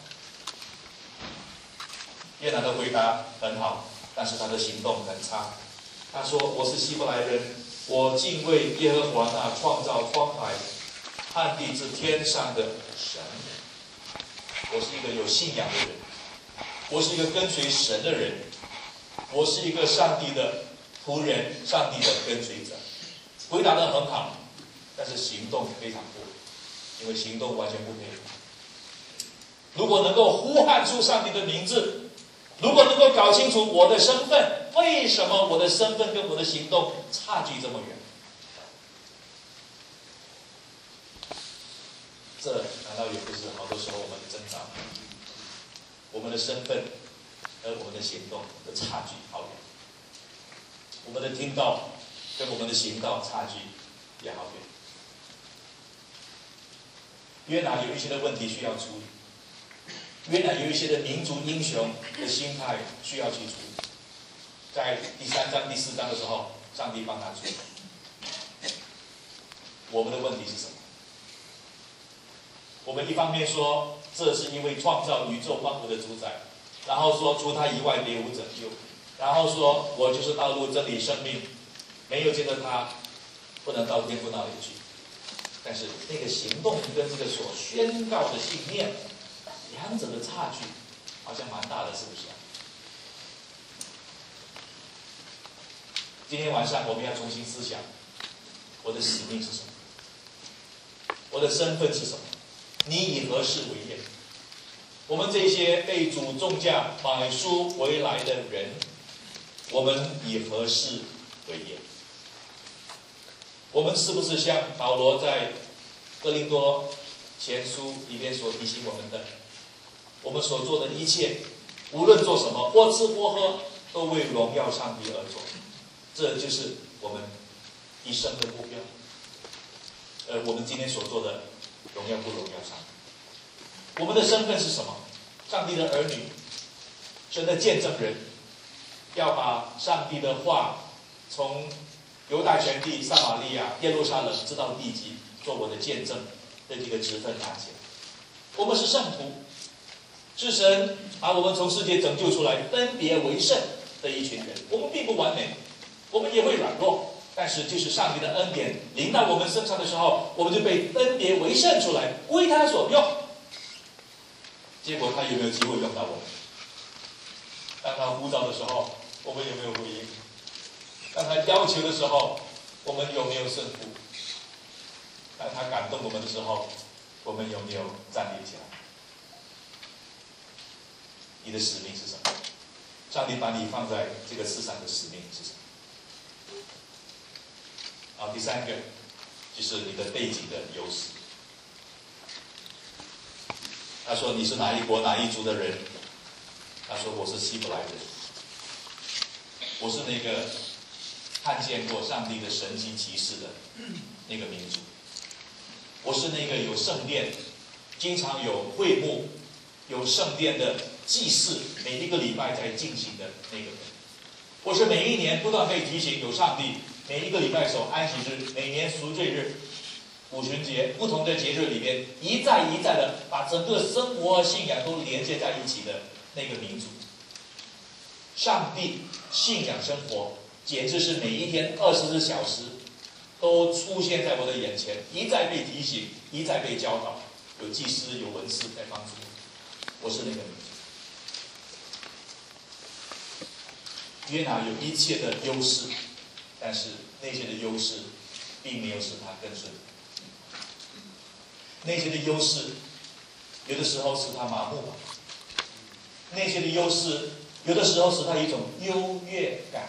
约拿的回答很好，但是他的行动很差。他说：“我是希伯来人，我敬畏耶和华那创造沧海、旱地之天上的神。我是一个有信仰的人，我是一个跟随神的人，我是一个上帝的仆人，上帝的跟随者。”回答得很好，但是行动非常不，因为行动完全不配合。如果能够呼喊出上帝的名字，如果能够搞清楚我的身份，为什么我的身份跟我的行动差距这么远？这难道也不是好多时候我们的挣扎？我们的身份和我们的行动的差距好远，我们的听道跟我们的行道差距也好远。约拿有一些的问题需要处理。约拿有一些的民族英雄的心态需要去处理，在第三章、第四章的时候，上帝帮他处理。我们的问题是什么？我们一方面说这是因为创造宇宙万物的主宰，然后说除他以外别无拯救，然后说我就是道路、真理、生命，没有见到他，不能到天父那里去。但是那个行动跟这个所宣告的信念，两者的差距好像蛮大的，是不是啊？今天晚上我们要重新思想，我的使命是什么？我的身份是什么？你以何事为业？我们这些被主重价买赎回来的人，我们以何事为业？我们是不是像保罗在哥林多前书里面所提醒我们的，我们所做的一切，无论做什么，或吃或喝，都为荣耀上帝而做，这就是我们一生的目标。而我们今天所做的，荣耀不荣耀上帝？我们的身份是什么？上帝的儿女，神的见证人，要把上帝的话从犹太全地、撒玛利亚、耶路撒冷直到地极，做我的见证的这个职分拿起来。我们是圣徒，是神把我们从世界拯救出来，分别为圣的一群人。我们并不完美，我们也会软弱，但是就是上帝的恩典临到我们身上的时候，我们就被分别为圣出来，归他所用。结果他有没有机会用到我们？当他呼召的时候，我们有没有回应？当他要求的时候，我们有没有顺服？当他感动我们的时候，我们有没有站立起来？你的使命是什么？上帝把你放在这个世上的使命是什么？好，第三个就是你的背景的优势。他说你是哪一国哪一族的人？他说我是希伯来人，我是那个看见过上帝的神迹奇事的那个民族，我是那个有圣殿，经常有会幕、有圣殿的祭祀，每一个礼拜在进行的那个人。我是每一年不断被提醒有上帝，每一个礼拜守安息日，每年赎罪日、五旬节，不同的节日里边，一再一再的把整个生活和信仰都连接在一起的那个民族。 上帝信仰生活，简直是每一天二十四小时都出现在我的眼前，一再被提醒，一再被教导。有祭司，有文士在帮助我，我是那个民族。约拿有一切的优势，但是那些的优势并没有使他更顺。那些的优势，有的时候使他麻木吧；那些的优势，有的时候使他一种优越感。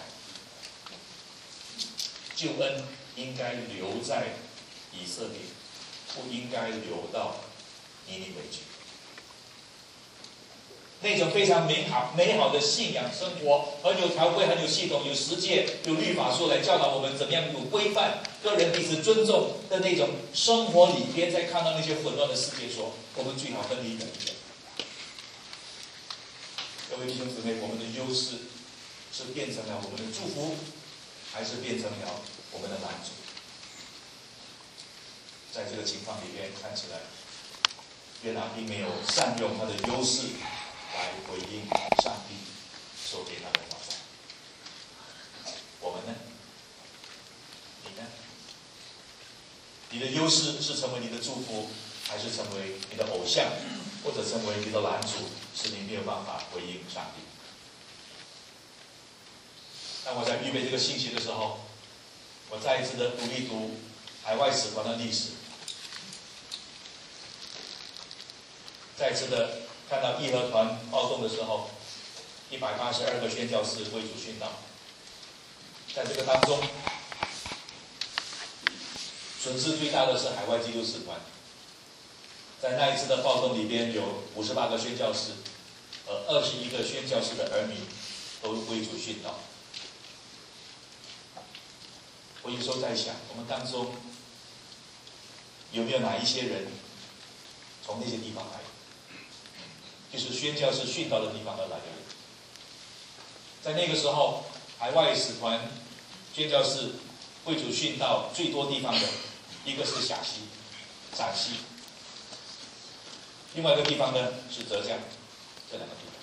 救恩应该留在以色列，不应该流到尼尼微去。那种非常美好美好的信仰生活，很有条规，很有系统，有实践，有律法书来教导我们怎么样有规范，个人彼此尊重的那种生活里边，在看到那些混乱的世界说，我们最好分离远一点。各位弟兄姊妹，我们的优势是变成了我们的祝福，还是变成了我们的拦阻？在这个情况里边，看起来约拿并没有善用他的优势来回应上帝所给他的挑战。我们呢？你呢？你的优势是成为你的祝福，还是成为你的偶像，或者成为你的拦阻，使你没有办法回应上帝？当我在预备这个信息的时候，我再一次的读一读海外使团的历史，再一次的看到义和团暴动的时候，一百八十二个宣教士为主殉道，在这个当中，损失最大的是海外基督使团。在那一次的暴动里边，有五十八个宣教士，呃，二十一个宣教士的儿女都为主殉道。我有时候在想，我们当中有没有哪一些人从那些地方来，就是宣教士殉道的地方而来的人？在那个时候，海外使团宣教士为主殉道最多地方的，一个是陕西，陕西。另外一个地方呢是浙江，这两个地方，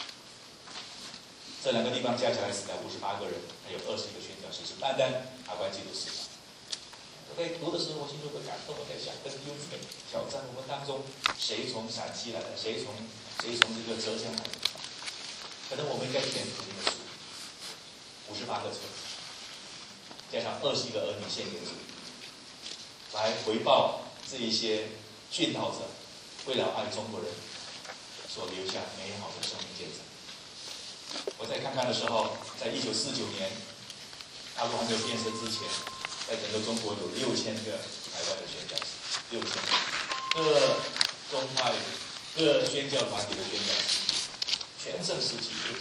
这两个地方加起来死了五十八个人，还有二十一个宣教士，是单单海外基督使团。我在读的时候，我心中会感动，我在想，跟弟兄姊妹挑战我们当中谁从陕西来的，谁从谁从这个浙江来的？可能我们应该填福音的书，五十八个车，加上二十一个儿女献给主，来回报这一些殉道者。为了爱中国人所留下美好的生命见证。我再看看的时候，在一九四九年大陆还没有建设之前，在整个中国有六千个海外的宣教士，六千各宗派、各宣教团体的宣教士，全盛时期六千。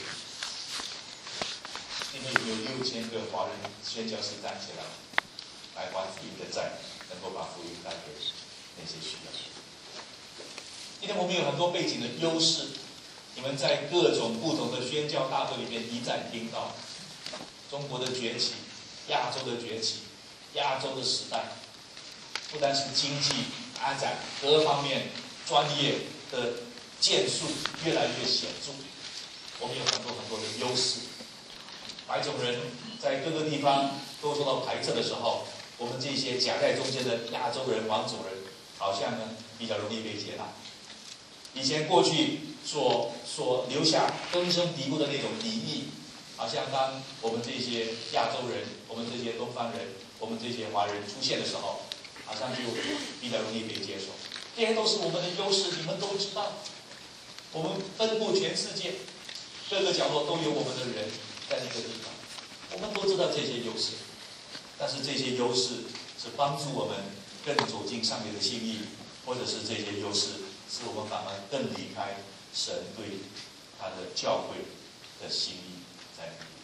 你们有没有六千个华人宣教士站起来，来还福音的债，能够把福音带给那些需要的？今天我们有很多背景的优势，你们在各种不同的宣教大会里面一再听到中国的崛起、亚洲的崛起、亚洲的时代，不单是经济发展各方面专业的建树越来越显著，我们有很多很多的优势。白种人在各个地方都受到排斥的时候，我们这些夹在中间的亚洲人、黄种人，好像呢比较容易被接纳。以前过去所所留下根深蒂固的那种敌意，好像当我们这些亚洲人、我们这些东方人、我们这些华人出现的时候，好像就比较容易被接受。这些都是我们的优势，你们都知道。我们奔赴全世界，各个角落都有我们的人在那个地方，我们都知道这些优势。但是这些优势是帮助我们更走进上帝的心意，或者是这些优势使我们反而更离开神对他的教会的心意在那个地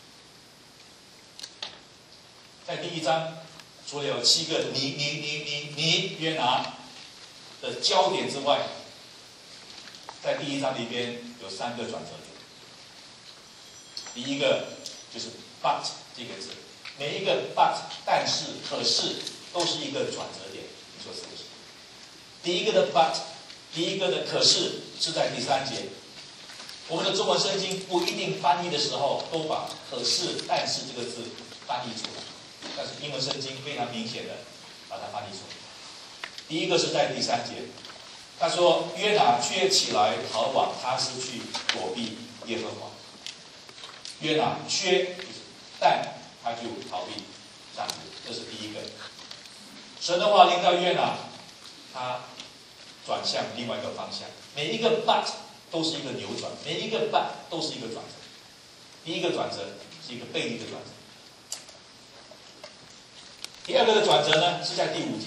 方。在第一章，除了有七个你你你你你约拿的焦点之外，在第一章里边有三个转折点。第一个就是 but 这个字，每一个 but 但是可是都是一个转折点，你说是不是？第一个的 but， 第一个的可是是在第三节， 我们的中文圣经不一定翻译的时候都把可是但是这个字翻译出来，但是英文圣经非常明显的把它翻译出来。第一个是在第三节，他说约拿却起来逃往他施去躲避耶和华。约拿却但他就逃避上帝，这是第一个。神的话临到约拿，他转向另外一个方向。每一个 but 都是一个扭转，每一个 but 都是一个转折。第一个转折是一个背离的转折。第二个的转折呢，是在第五节。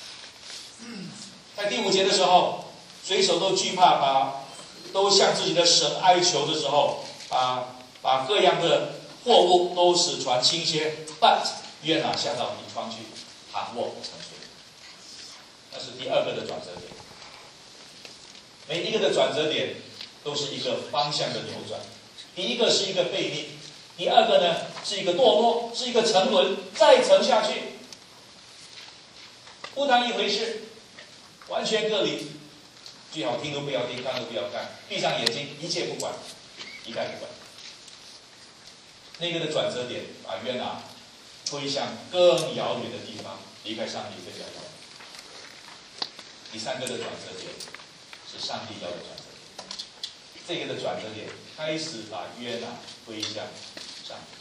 在第五节的时候，水手都惧怕，把都向自己的神哀求的时候，把把各样的货物都使船倾斜。but 约拿下到底方去，躺卧沉睡。那是第二个的转折点。每一个的转折点都是一个方向的扭转。第一个是一个背逆，第二个呢是一个堕落，是一个沉沦，再沉下去，不当一回事，完全隔离，最好听都不要听，看都不要看，闭上眼睛，一切不管，一概不管。那个的转折点把约拿推向更遥远的地方，离开上帝更遥远。第三个的转折点是上帝要的转折点，这个的转折点开始把约拿推向上帝。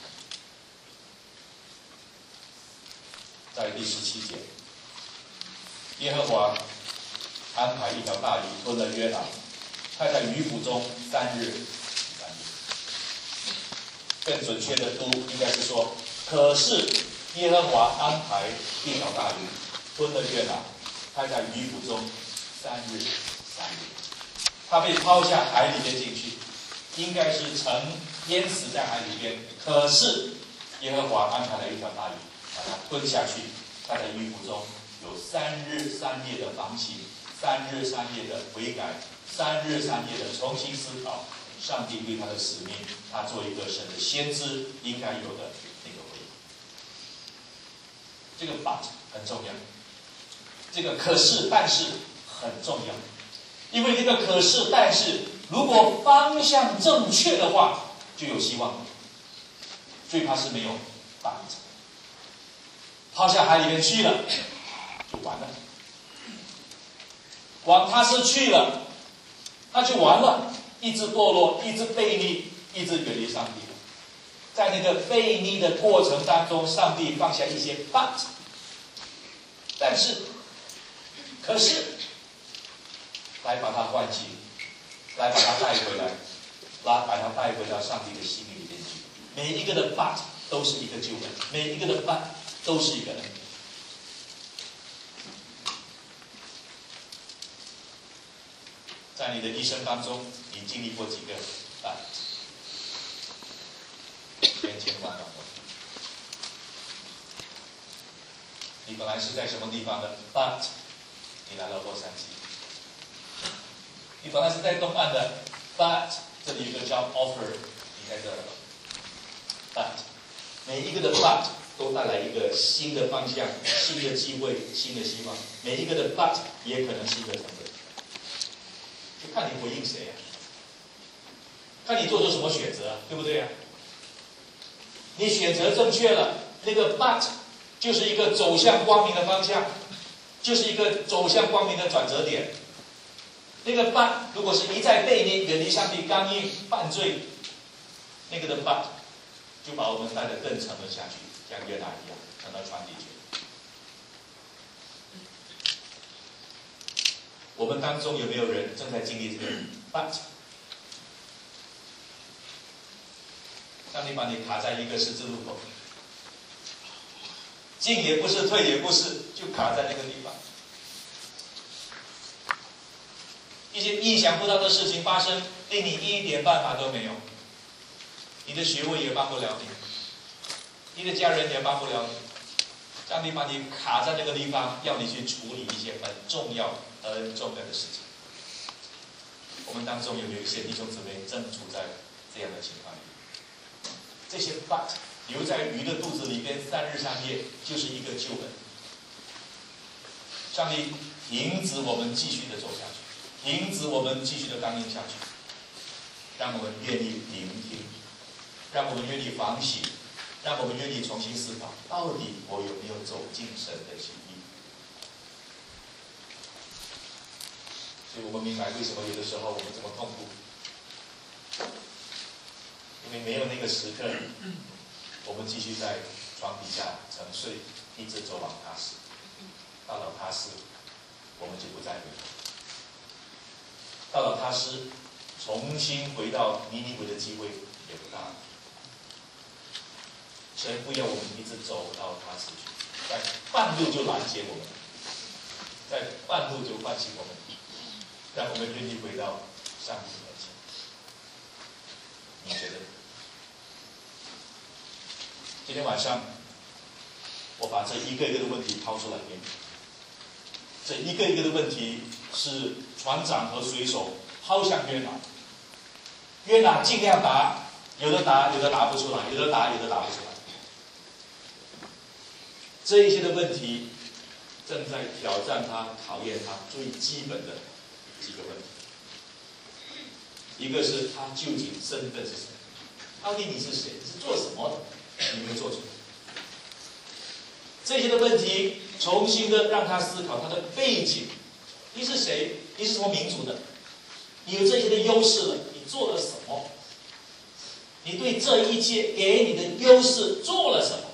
在第十七节，耶和华安排一条大鱼吞了约拿，他在鱼腹中三日三夜。更准确的读应该是说，可是耶和华安排一条大鱼吞了约拿，他在鱼腹中三日三夜。他被抛下海里面进去，应该是沉淹死在海里边。可是耶和华安排了一条大鱼，把他吞下去。他在鱼腹中有三日三夜的反省，三日三夜的悔改，三日三夜的重新思考上帝对他的使命，他做一个神的先知应该有的那个回应。这个 but 很重要，这个可是但是很重要，因为这个可是但是如果方向正确的话就有希望，最怕是没有 but， 抛下海里面去了就完了，往他是去了那就完了，一直堕落，一直背逆，一直远离上帝。在那个背逆的过程当中，上帝放下一些 but， 但是可是来把他唤醒，来把他带回来，来把他带回到上帝的心里面去。每一个的 but 都是一个救恩，每一个的 but 都是一个恩典。在你的一生当中，你经历过几个 but？ 千千万万个。你本来是在什么地方的 but 你来到洛杉矶。你本来是在东岸的 but 这里有个叫 offer， 你在这了。but 每一个的 but 都带来一个新的方向、新的机会、新的希望。每一个的 but 也可能是一个成本，就看你回应谁啊，看你做出什么选择，对不对啊？你选择正确了，那个 but 就是一个走向光明的方向，就是一个走向光明的转折点。那个 but 如果是一再背逆、远离上帝、刚硬、犯罪，那个的 but 就把我们带得更沉了下去，像约拿一样沉到船底去。我们当中有没有人正在经历这个 but？ 上帝把你卡在一个十字路口，进也不是，退也不是，就卡在那个地方。一些意想不到的事情发生，令你一点办法都没有。你的学位也帮不了你，你的家人也帮不了你。上帝把你卡在那个地方，要你去处理一些很重要、很重要的事情。我们当中有没有一些弟兄姊妹正处在这样的情况里？这些 but 留在鱼的肚子里边三日三夜，就是一个救恩。上帝停止我们继续的走下去，停止我们继续的刚硬下去。 让我们愿意聆听，让我们愿意反省，让我们愿意重新思考，到底我有没有走进神的心意？所以我们明白为什么有的时候我们这么痛苦，因为没有那个时刻，我们继续在床底下沉睡，一直走往他时，到了他时，我们就不再回头。到了他时，重新回到尼尼微的机会也不大。神不要我们一直走到他时去，在半路就拦截我们，在半路就唤醒我们，让我们愿意回到上帝面前。你觉得？今天晚上，我把这一个一个的问题抛出来给你。这一个一个的问题是船长和水手抛向约拿，约拿尽量答，有的答，有的答不出来，有的答，有的答不出来。这一些的问题正在挑战他、考验他最基本的几个问题。一个是他究竟身份是什么？到底你是谁？你是做什么的？你没有做出来。这些的问题重新的让他思考他的背景，你是谁？你是什么民族的？你有这些的优势了，你做了什么？你对这一切给你的优势做了什么？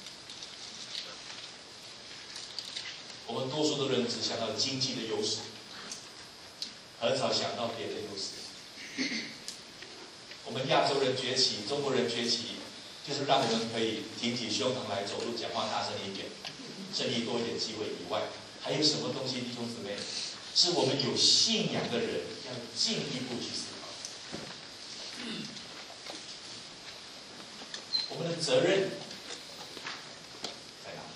我们多数的人只想到经济的优势，很少想到别的优势。我们亚洲人崛起，中国人崛起，就是让我们可以挺起胸膛来走路，讲话大声一点，生意多一点机会以外，还有什么东西，弟兄姊妹，是我们有信仰的人要进一步去思考。我们的责任在哪？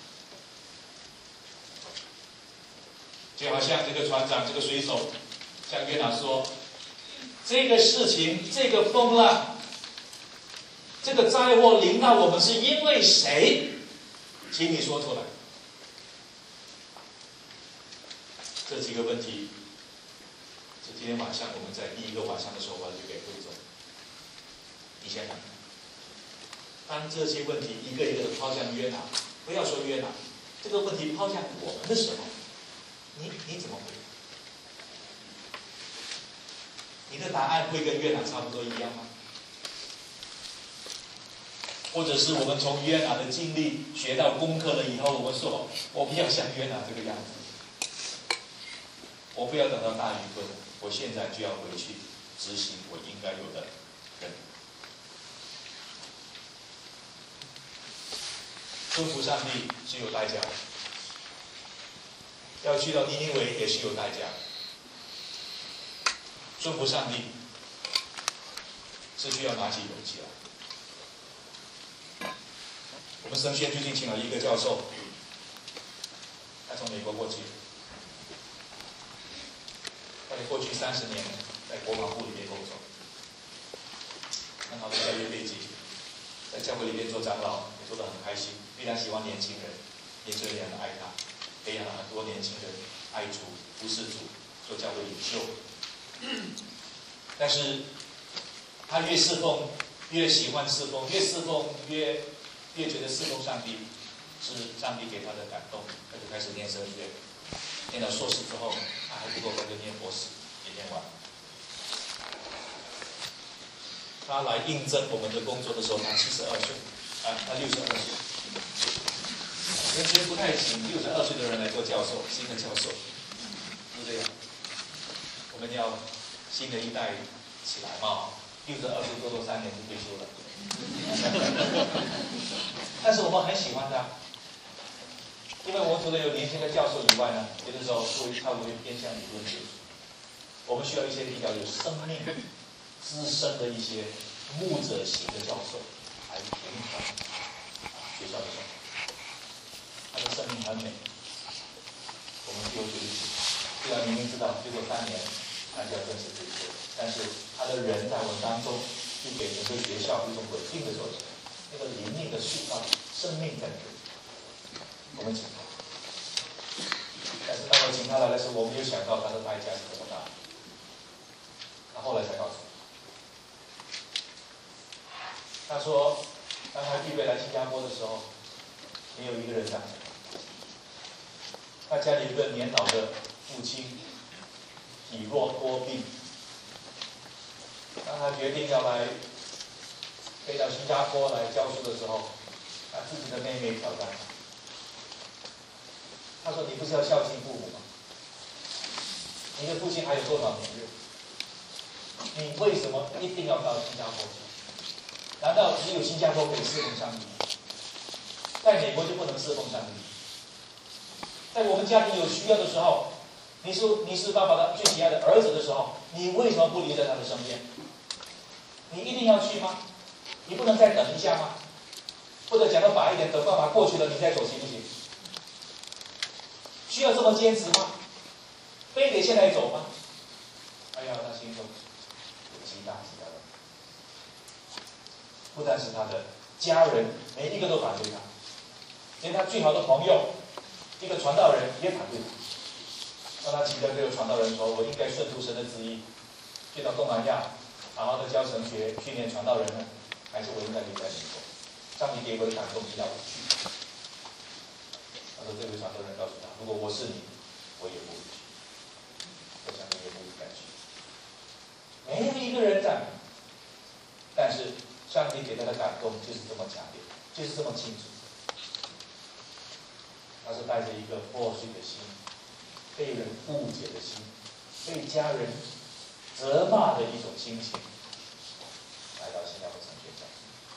就好像这个船长、这个水手向约拿说，这个事情，这个风浪，这个灾祸临到我们是因为谁？请你说出来。这几个问题是今天晚上我们在第一个晚上的时候我要留给会众。你先看看，当这些问题一个一个的抛向约拿，不要说约拿，这个问题抛向我们的时候，你你怎么回？你的答案会跟约拿差不多一样吗？或者是我们从约拿的经历学到功课了以后，我们说我不要像约拿这个样子，我不要等到大雨过，我现在就要回去执行我应该有的任务。顺服上帝是有代价的，要去到尼尼微也是有代价的。顺服上帝是需要拿起勇气来。我们神学院最近请了一个教授，他从美国过去，他在过去三十年在国防部里面工作，很好的教育背景，在教会里面做长老也做得很开心，非常喜欢年轻人，年轻人也很爱他，培养了很多年轻人爱主、服侍主、做教会领袖。但是他越侍奉，越喜欢侍奉，越侍奉越越觉得侍奉上帝是上帝给他的感动，他就开始念神学，念了硕士之后，他还不够，他就念博士，也念完。他来应征我们的工作的时候，他七十二岁，啊，他六十二岁。人觉得不太请六十二岁的人来做教授，新的教授，是这样。我们要新的一代起来嘛，六十二岁多多三年就退休了。但是我们很喜欢他，因为我们除了有年轻的教授以外呢，有的时候会他会偏向理论学术。我们需要一些比较有生命、资深的一些牧者型的教授来平衡学校的生活。他的生命很美，我们就觉得，虽然明明知道最多三年，他就要正式退休，但是他的人在我们当中，就给整个学校一种稳定的作用，那个灵命的塑造，生命在那里。我们请他，但是当我请他来的时候，我没有想到他的代价是这么大。他后来才告诉我， 他说，当他预备来新加坡的时候，没有一个人站着。他家里有个年老的父亲，体弱多病。当他决定要来飞到新加坡来教书的时候，他自己的妹妹挑战他，他说：“你不是要孝敬父母吗？你的父亲还有多少年日？你为什么一定要到新加坡去？难道只有新加坡可以侍奉上帝吗？在美国就不能侍奉上帝？在我们家庭有需要的时候，你是你是爸爸的最喜爱的儿子的时候，你为什么不留在他的身边？你一定要去吗？你不能再等一下吗？或者讲得白一点，等爸爸过去了，你再走行不行？需要这么坚持吗？非得现在走吗？”哎呀，他心中有极大极大的，不但是他的家人，每一个都反对他，连他最好的朋友，一个传道人也反对他。当他急着对传道人说：“我应该顺服神的旨意，去到东南亚，好好的教神学，训练传道人呢，还是我应该留在美国？上帝给我的感动，要我去。”他说：“这位传道人告诉他，如果我是你，我也不会去。我想你也不应该去。”没有一个人赞同，但是上帝给他的感动就是这么强烈，就是这么清楚。他是带着一个破碎的心，被人误解的心，被家人责骂的一种心情，来到新加坡神学教，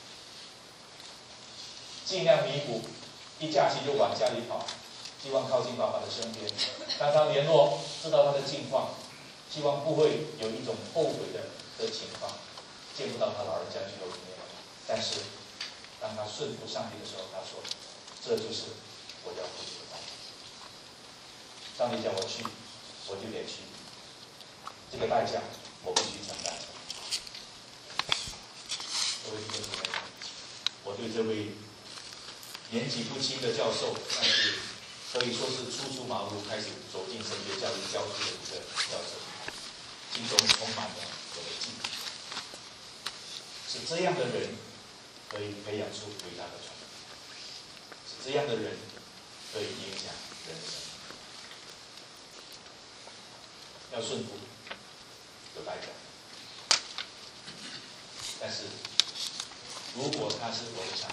尽量弥补，一假期就往家里跑，希望靠近爸爸的身边，当他联络，知道他的近况，希望不会有一种后悔的的情况，见不到他老人家最后一面。但是当他顺服上帝的时候，他说：“这就是我要付出的代价。上帝叫我去，我就得去，这个代价我必须承担。”各位弟兄姊妹，我对这位年纪不轻的教授，但是可以说是初出茅庐开始走进神学教育教书的一个教授，心中充满了我的敬佩。是这样的人可以培养出伟大的传统，是这样的人可以影响人生。要顺服，有代价。但是，如果他是偶像，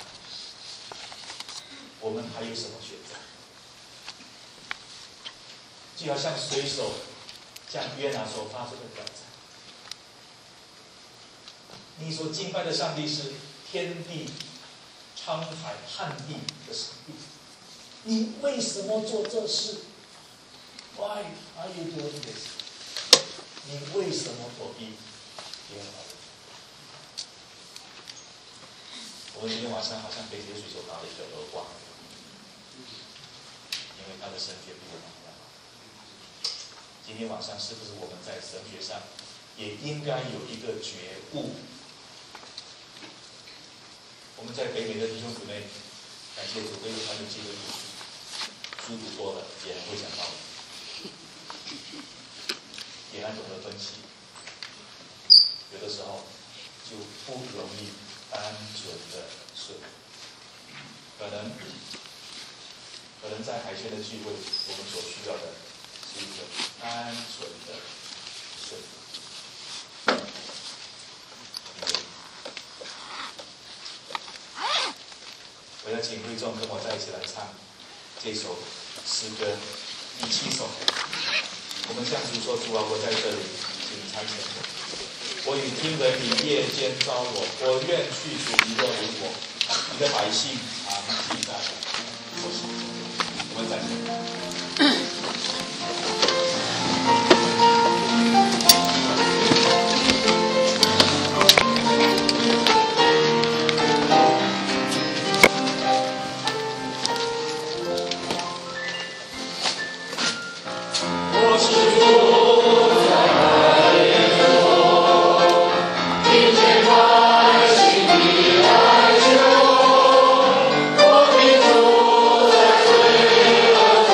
我们还有什么选择？就好像水手向约拿所发出的挑战。你所敬拜的上帝是天地沧海旱地的上帝，你为什么做这事 ？Why are you doing this？ 你为什么躲避耶和华的？我们今天晚上好像被这个水手打了一个耳光，因为他的神学比我们还要好。今天晚上是不是我们在神学上也应该有一个觉悟？我们在北美的弟兄姊妹，感谢主，都有很有机会读书，书读多了也很会讲道理，也很懂得分析，有的时候就不容易单纯的顺。可能可能在海鲜的聚会，我们所需要的是一个单纯的顺。我要请会众跟我在一起来唱这首诗歌第七首。我们向主说：“主啊，我在这里，请差遣我。我已听闻你夜间招我，我愿去主你若领我。你的百姓常记在我心中。”我们再见。 我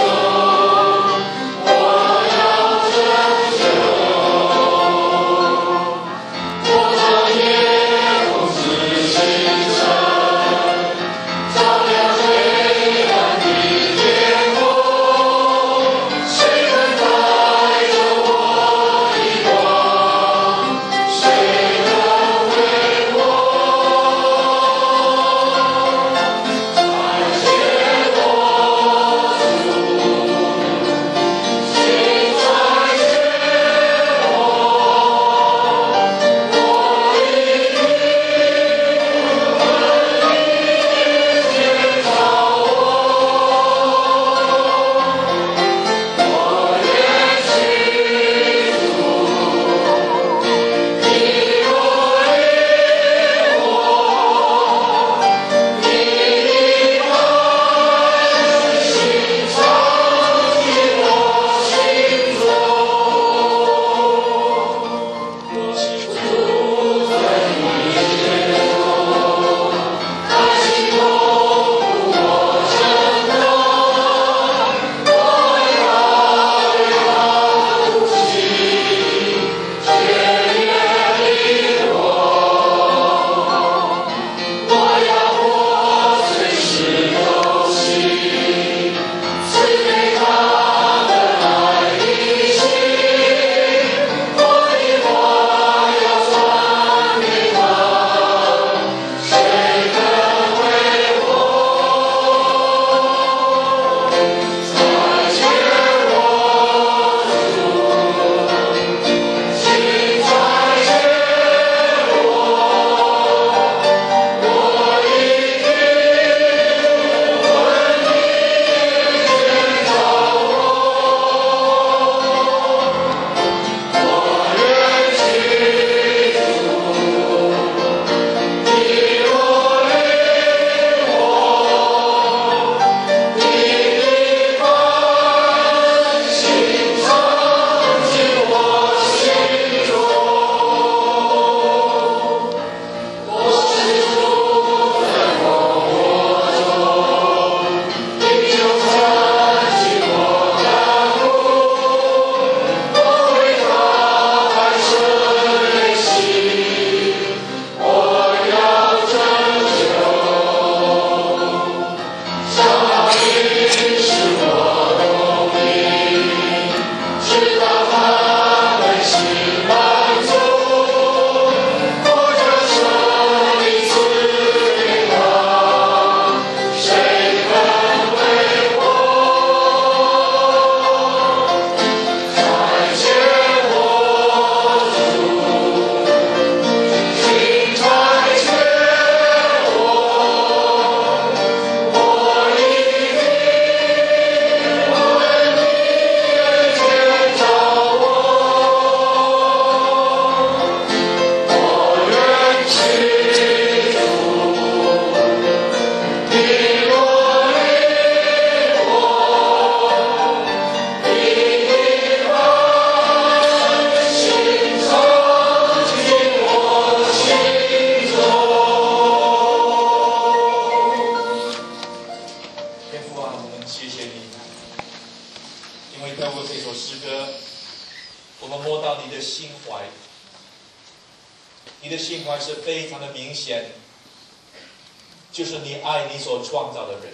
到你的心怀，你的心怀是非常的明显，就是你爱你所创造的人，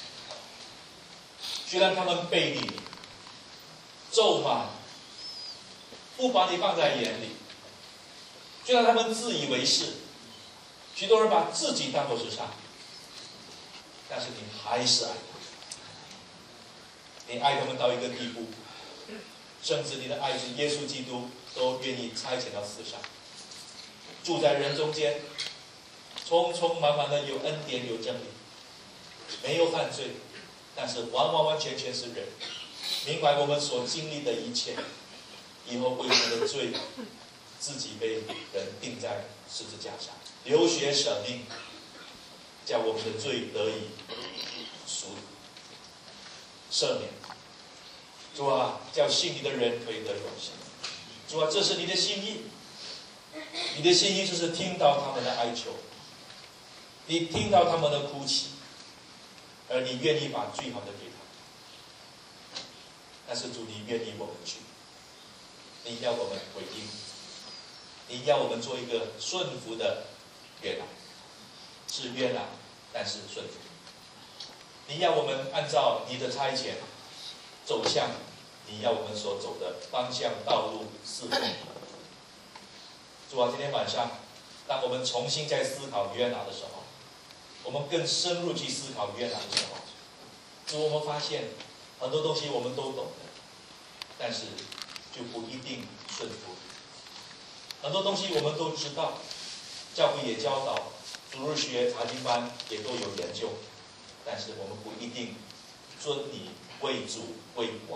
虽然他们背离、咒骂，不把你放在眼里，虽然他们自以为是，许多人把自己当作是上帝，但是你还是爱他，你爱他们到一个地步，甚至你的爱子耶稣基督都愿意差遣到世上，住在人中间，充充满满的有恩典有真理，没有犯罪，但是完完完全全是人，明白我们所经历的一切，以后为我们的罪自己被人钉在十字架上，流血舍命，叫我们的罪得以赎赦免。主啊，叫信你的人可以得永生。主啊，这是你的心意，你的心意就是听到他们的哀求，你听到他们的哭泣，而你愿意把最好的给他们。但是主，你愿意我们去，你要我们回应，你要我们做一个顺服的约拿，是约拿，但是顺服。你要我们按照你的差遣走向你要我们所走的方向、道路、是否。主啊，今天晚上，当我们重新在思考约拿的时候，我们更深入去思考约拿的时候，主，我们发现很多东西我们都懂的，但是就不一定顺服。很多东西我们都知道，教会也教导，主日学、查经班也都有研究，但是我们不一定尊你为主为王。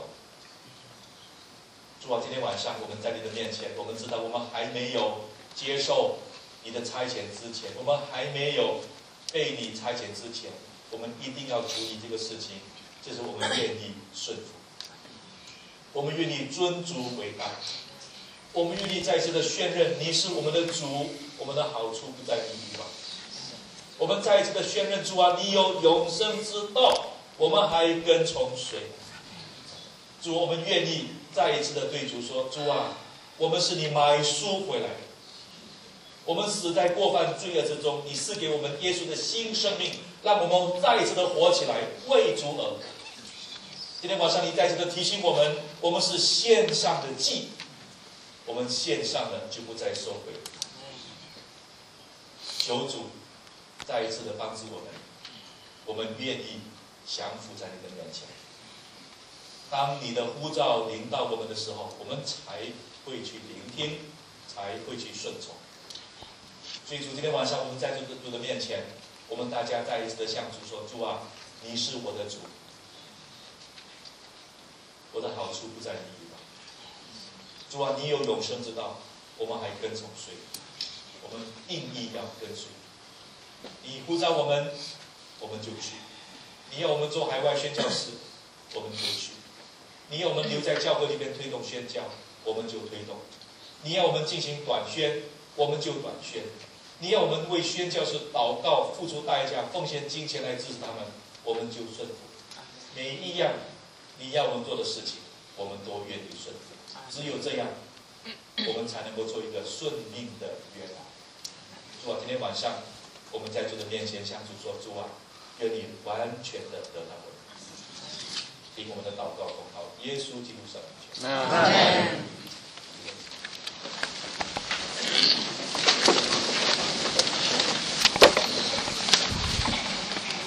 主啊，今天晚上我们在你的面前，我们知道我们还没有接受你的差遣之前，我们还没有被你差遣之前，我们一定要处理这个事情，就是我们愿意顺服，我们愿意尊主为大，我们愿意再次的宣认你是我们的主，我们的好处不在你地方。我们再一次的宣认，主啊，你有永生之道，我们还跟从谁？主，我们愿意再一次的对主说，主啊，我们是你买赎回来的，我们死在过犯罪恶之中，你赐给我们耶稣的新生命，让我们再一次的活起来，为主而活。今天晚上你再次的提醒我们，我们是献上的祭，我们献上了就不再收回。求主再一次的帮助我们，我们愿意降服在你的面前。当你的呼召临到我们的时候，我们才会去聆听，才会去顺从。所以主，今天晚上我们在主的面前，我们大家再一次的向主说，主啊，你是我的主，我的好处不在你地方。主啊，你有永生之道，我们还跟从谁？我们定义要跟随。你呼召我们，我们就去；你要我们做海外宣教士，我们就去；你要我们留在教会里边推动宣教，我们就推动；你要我们进行短宣，我们就短宣；你要我们为宣教士祷告、付出代价、奉献金钱来支持他们，我们就顺服。每一样你要我们做的事情，我们都愿意顺服。只有这样，我们才能够做一个顺命的约拿。主啊，今天晚上我们在主的面前向主说，主啊，愿你完全的得到我们，听我们的祷告，奉靠耶稣基督圣名。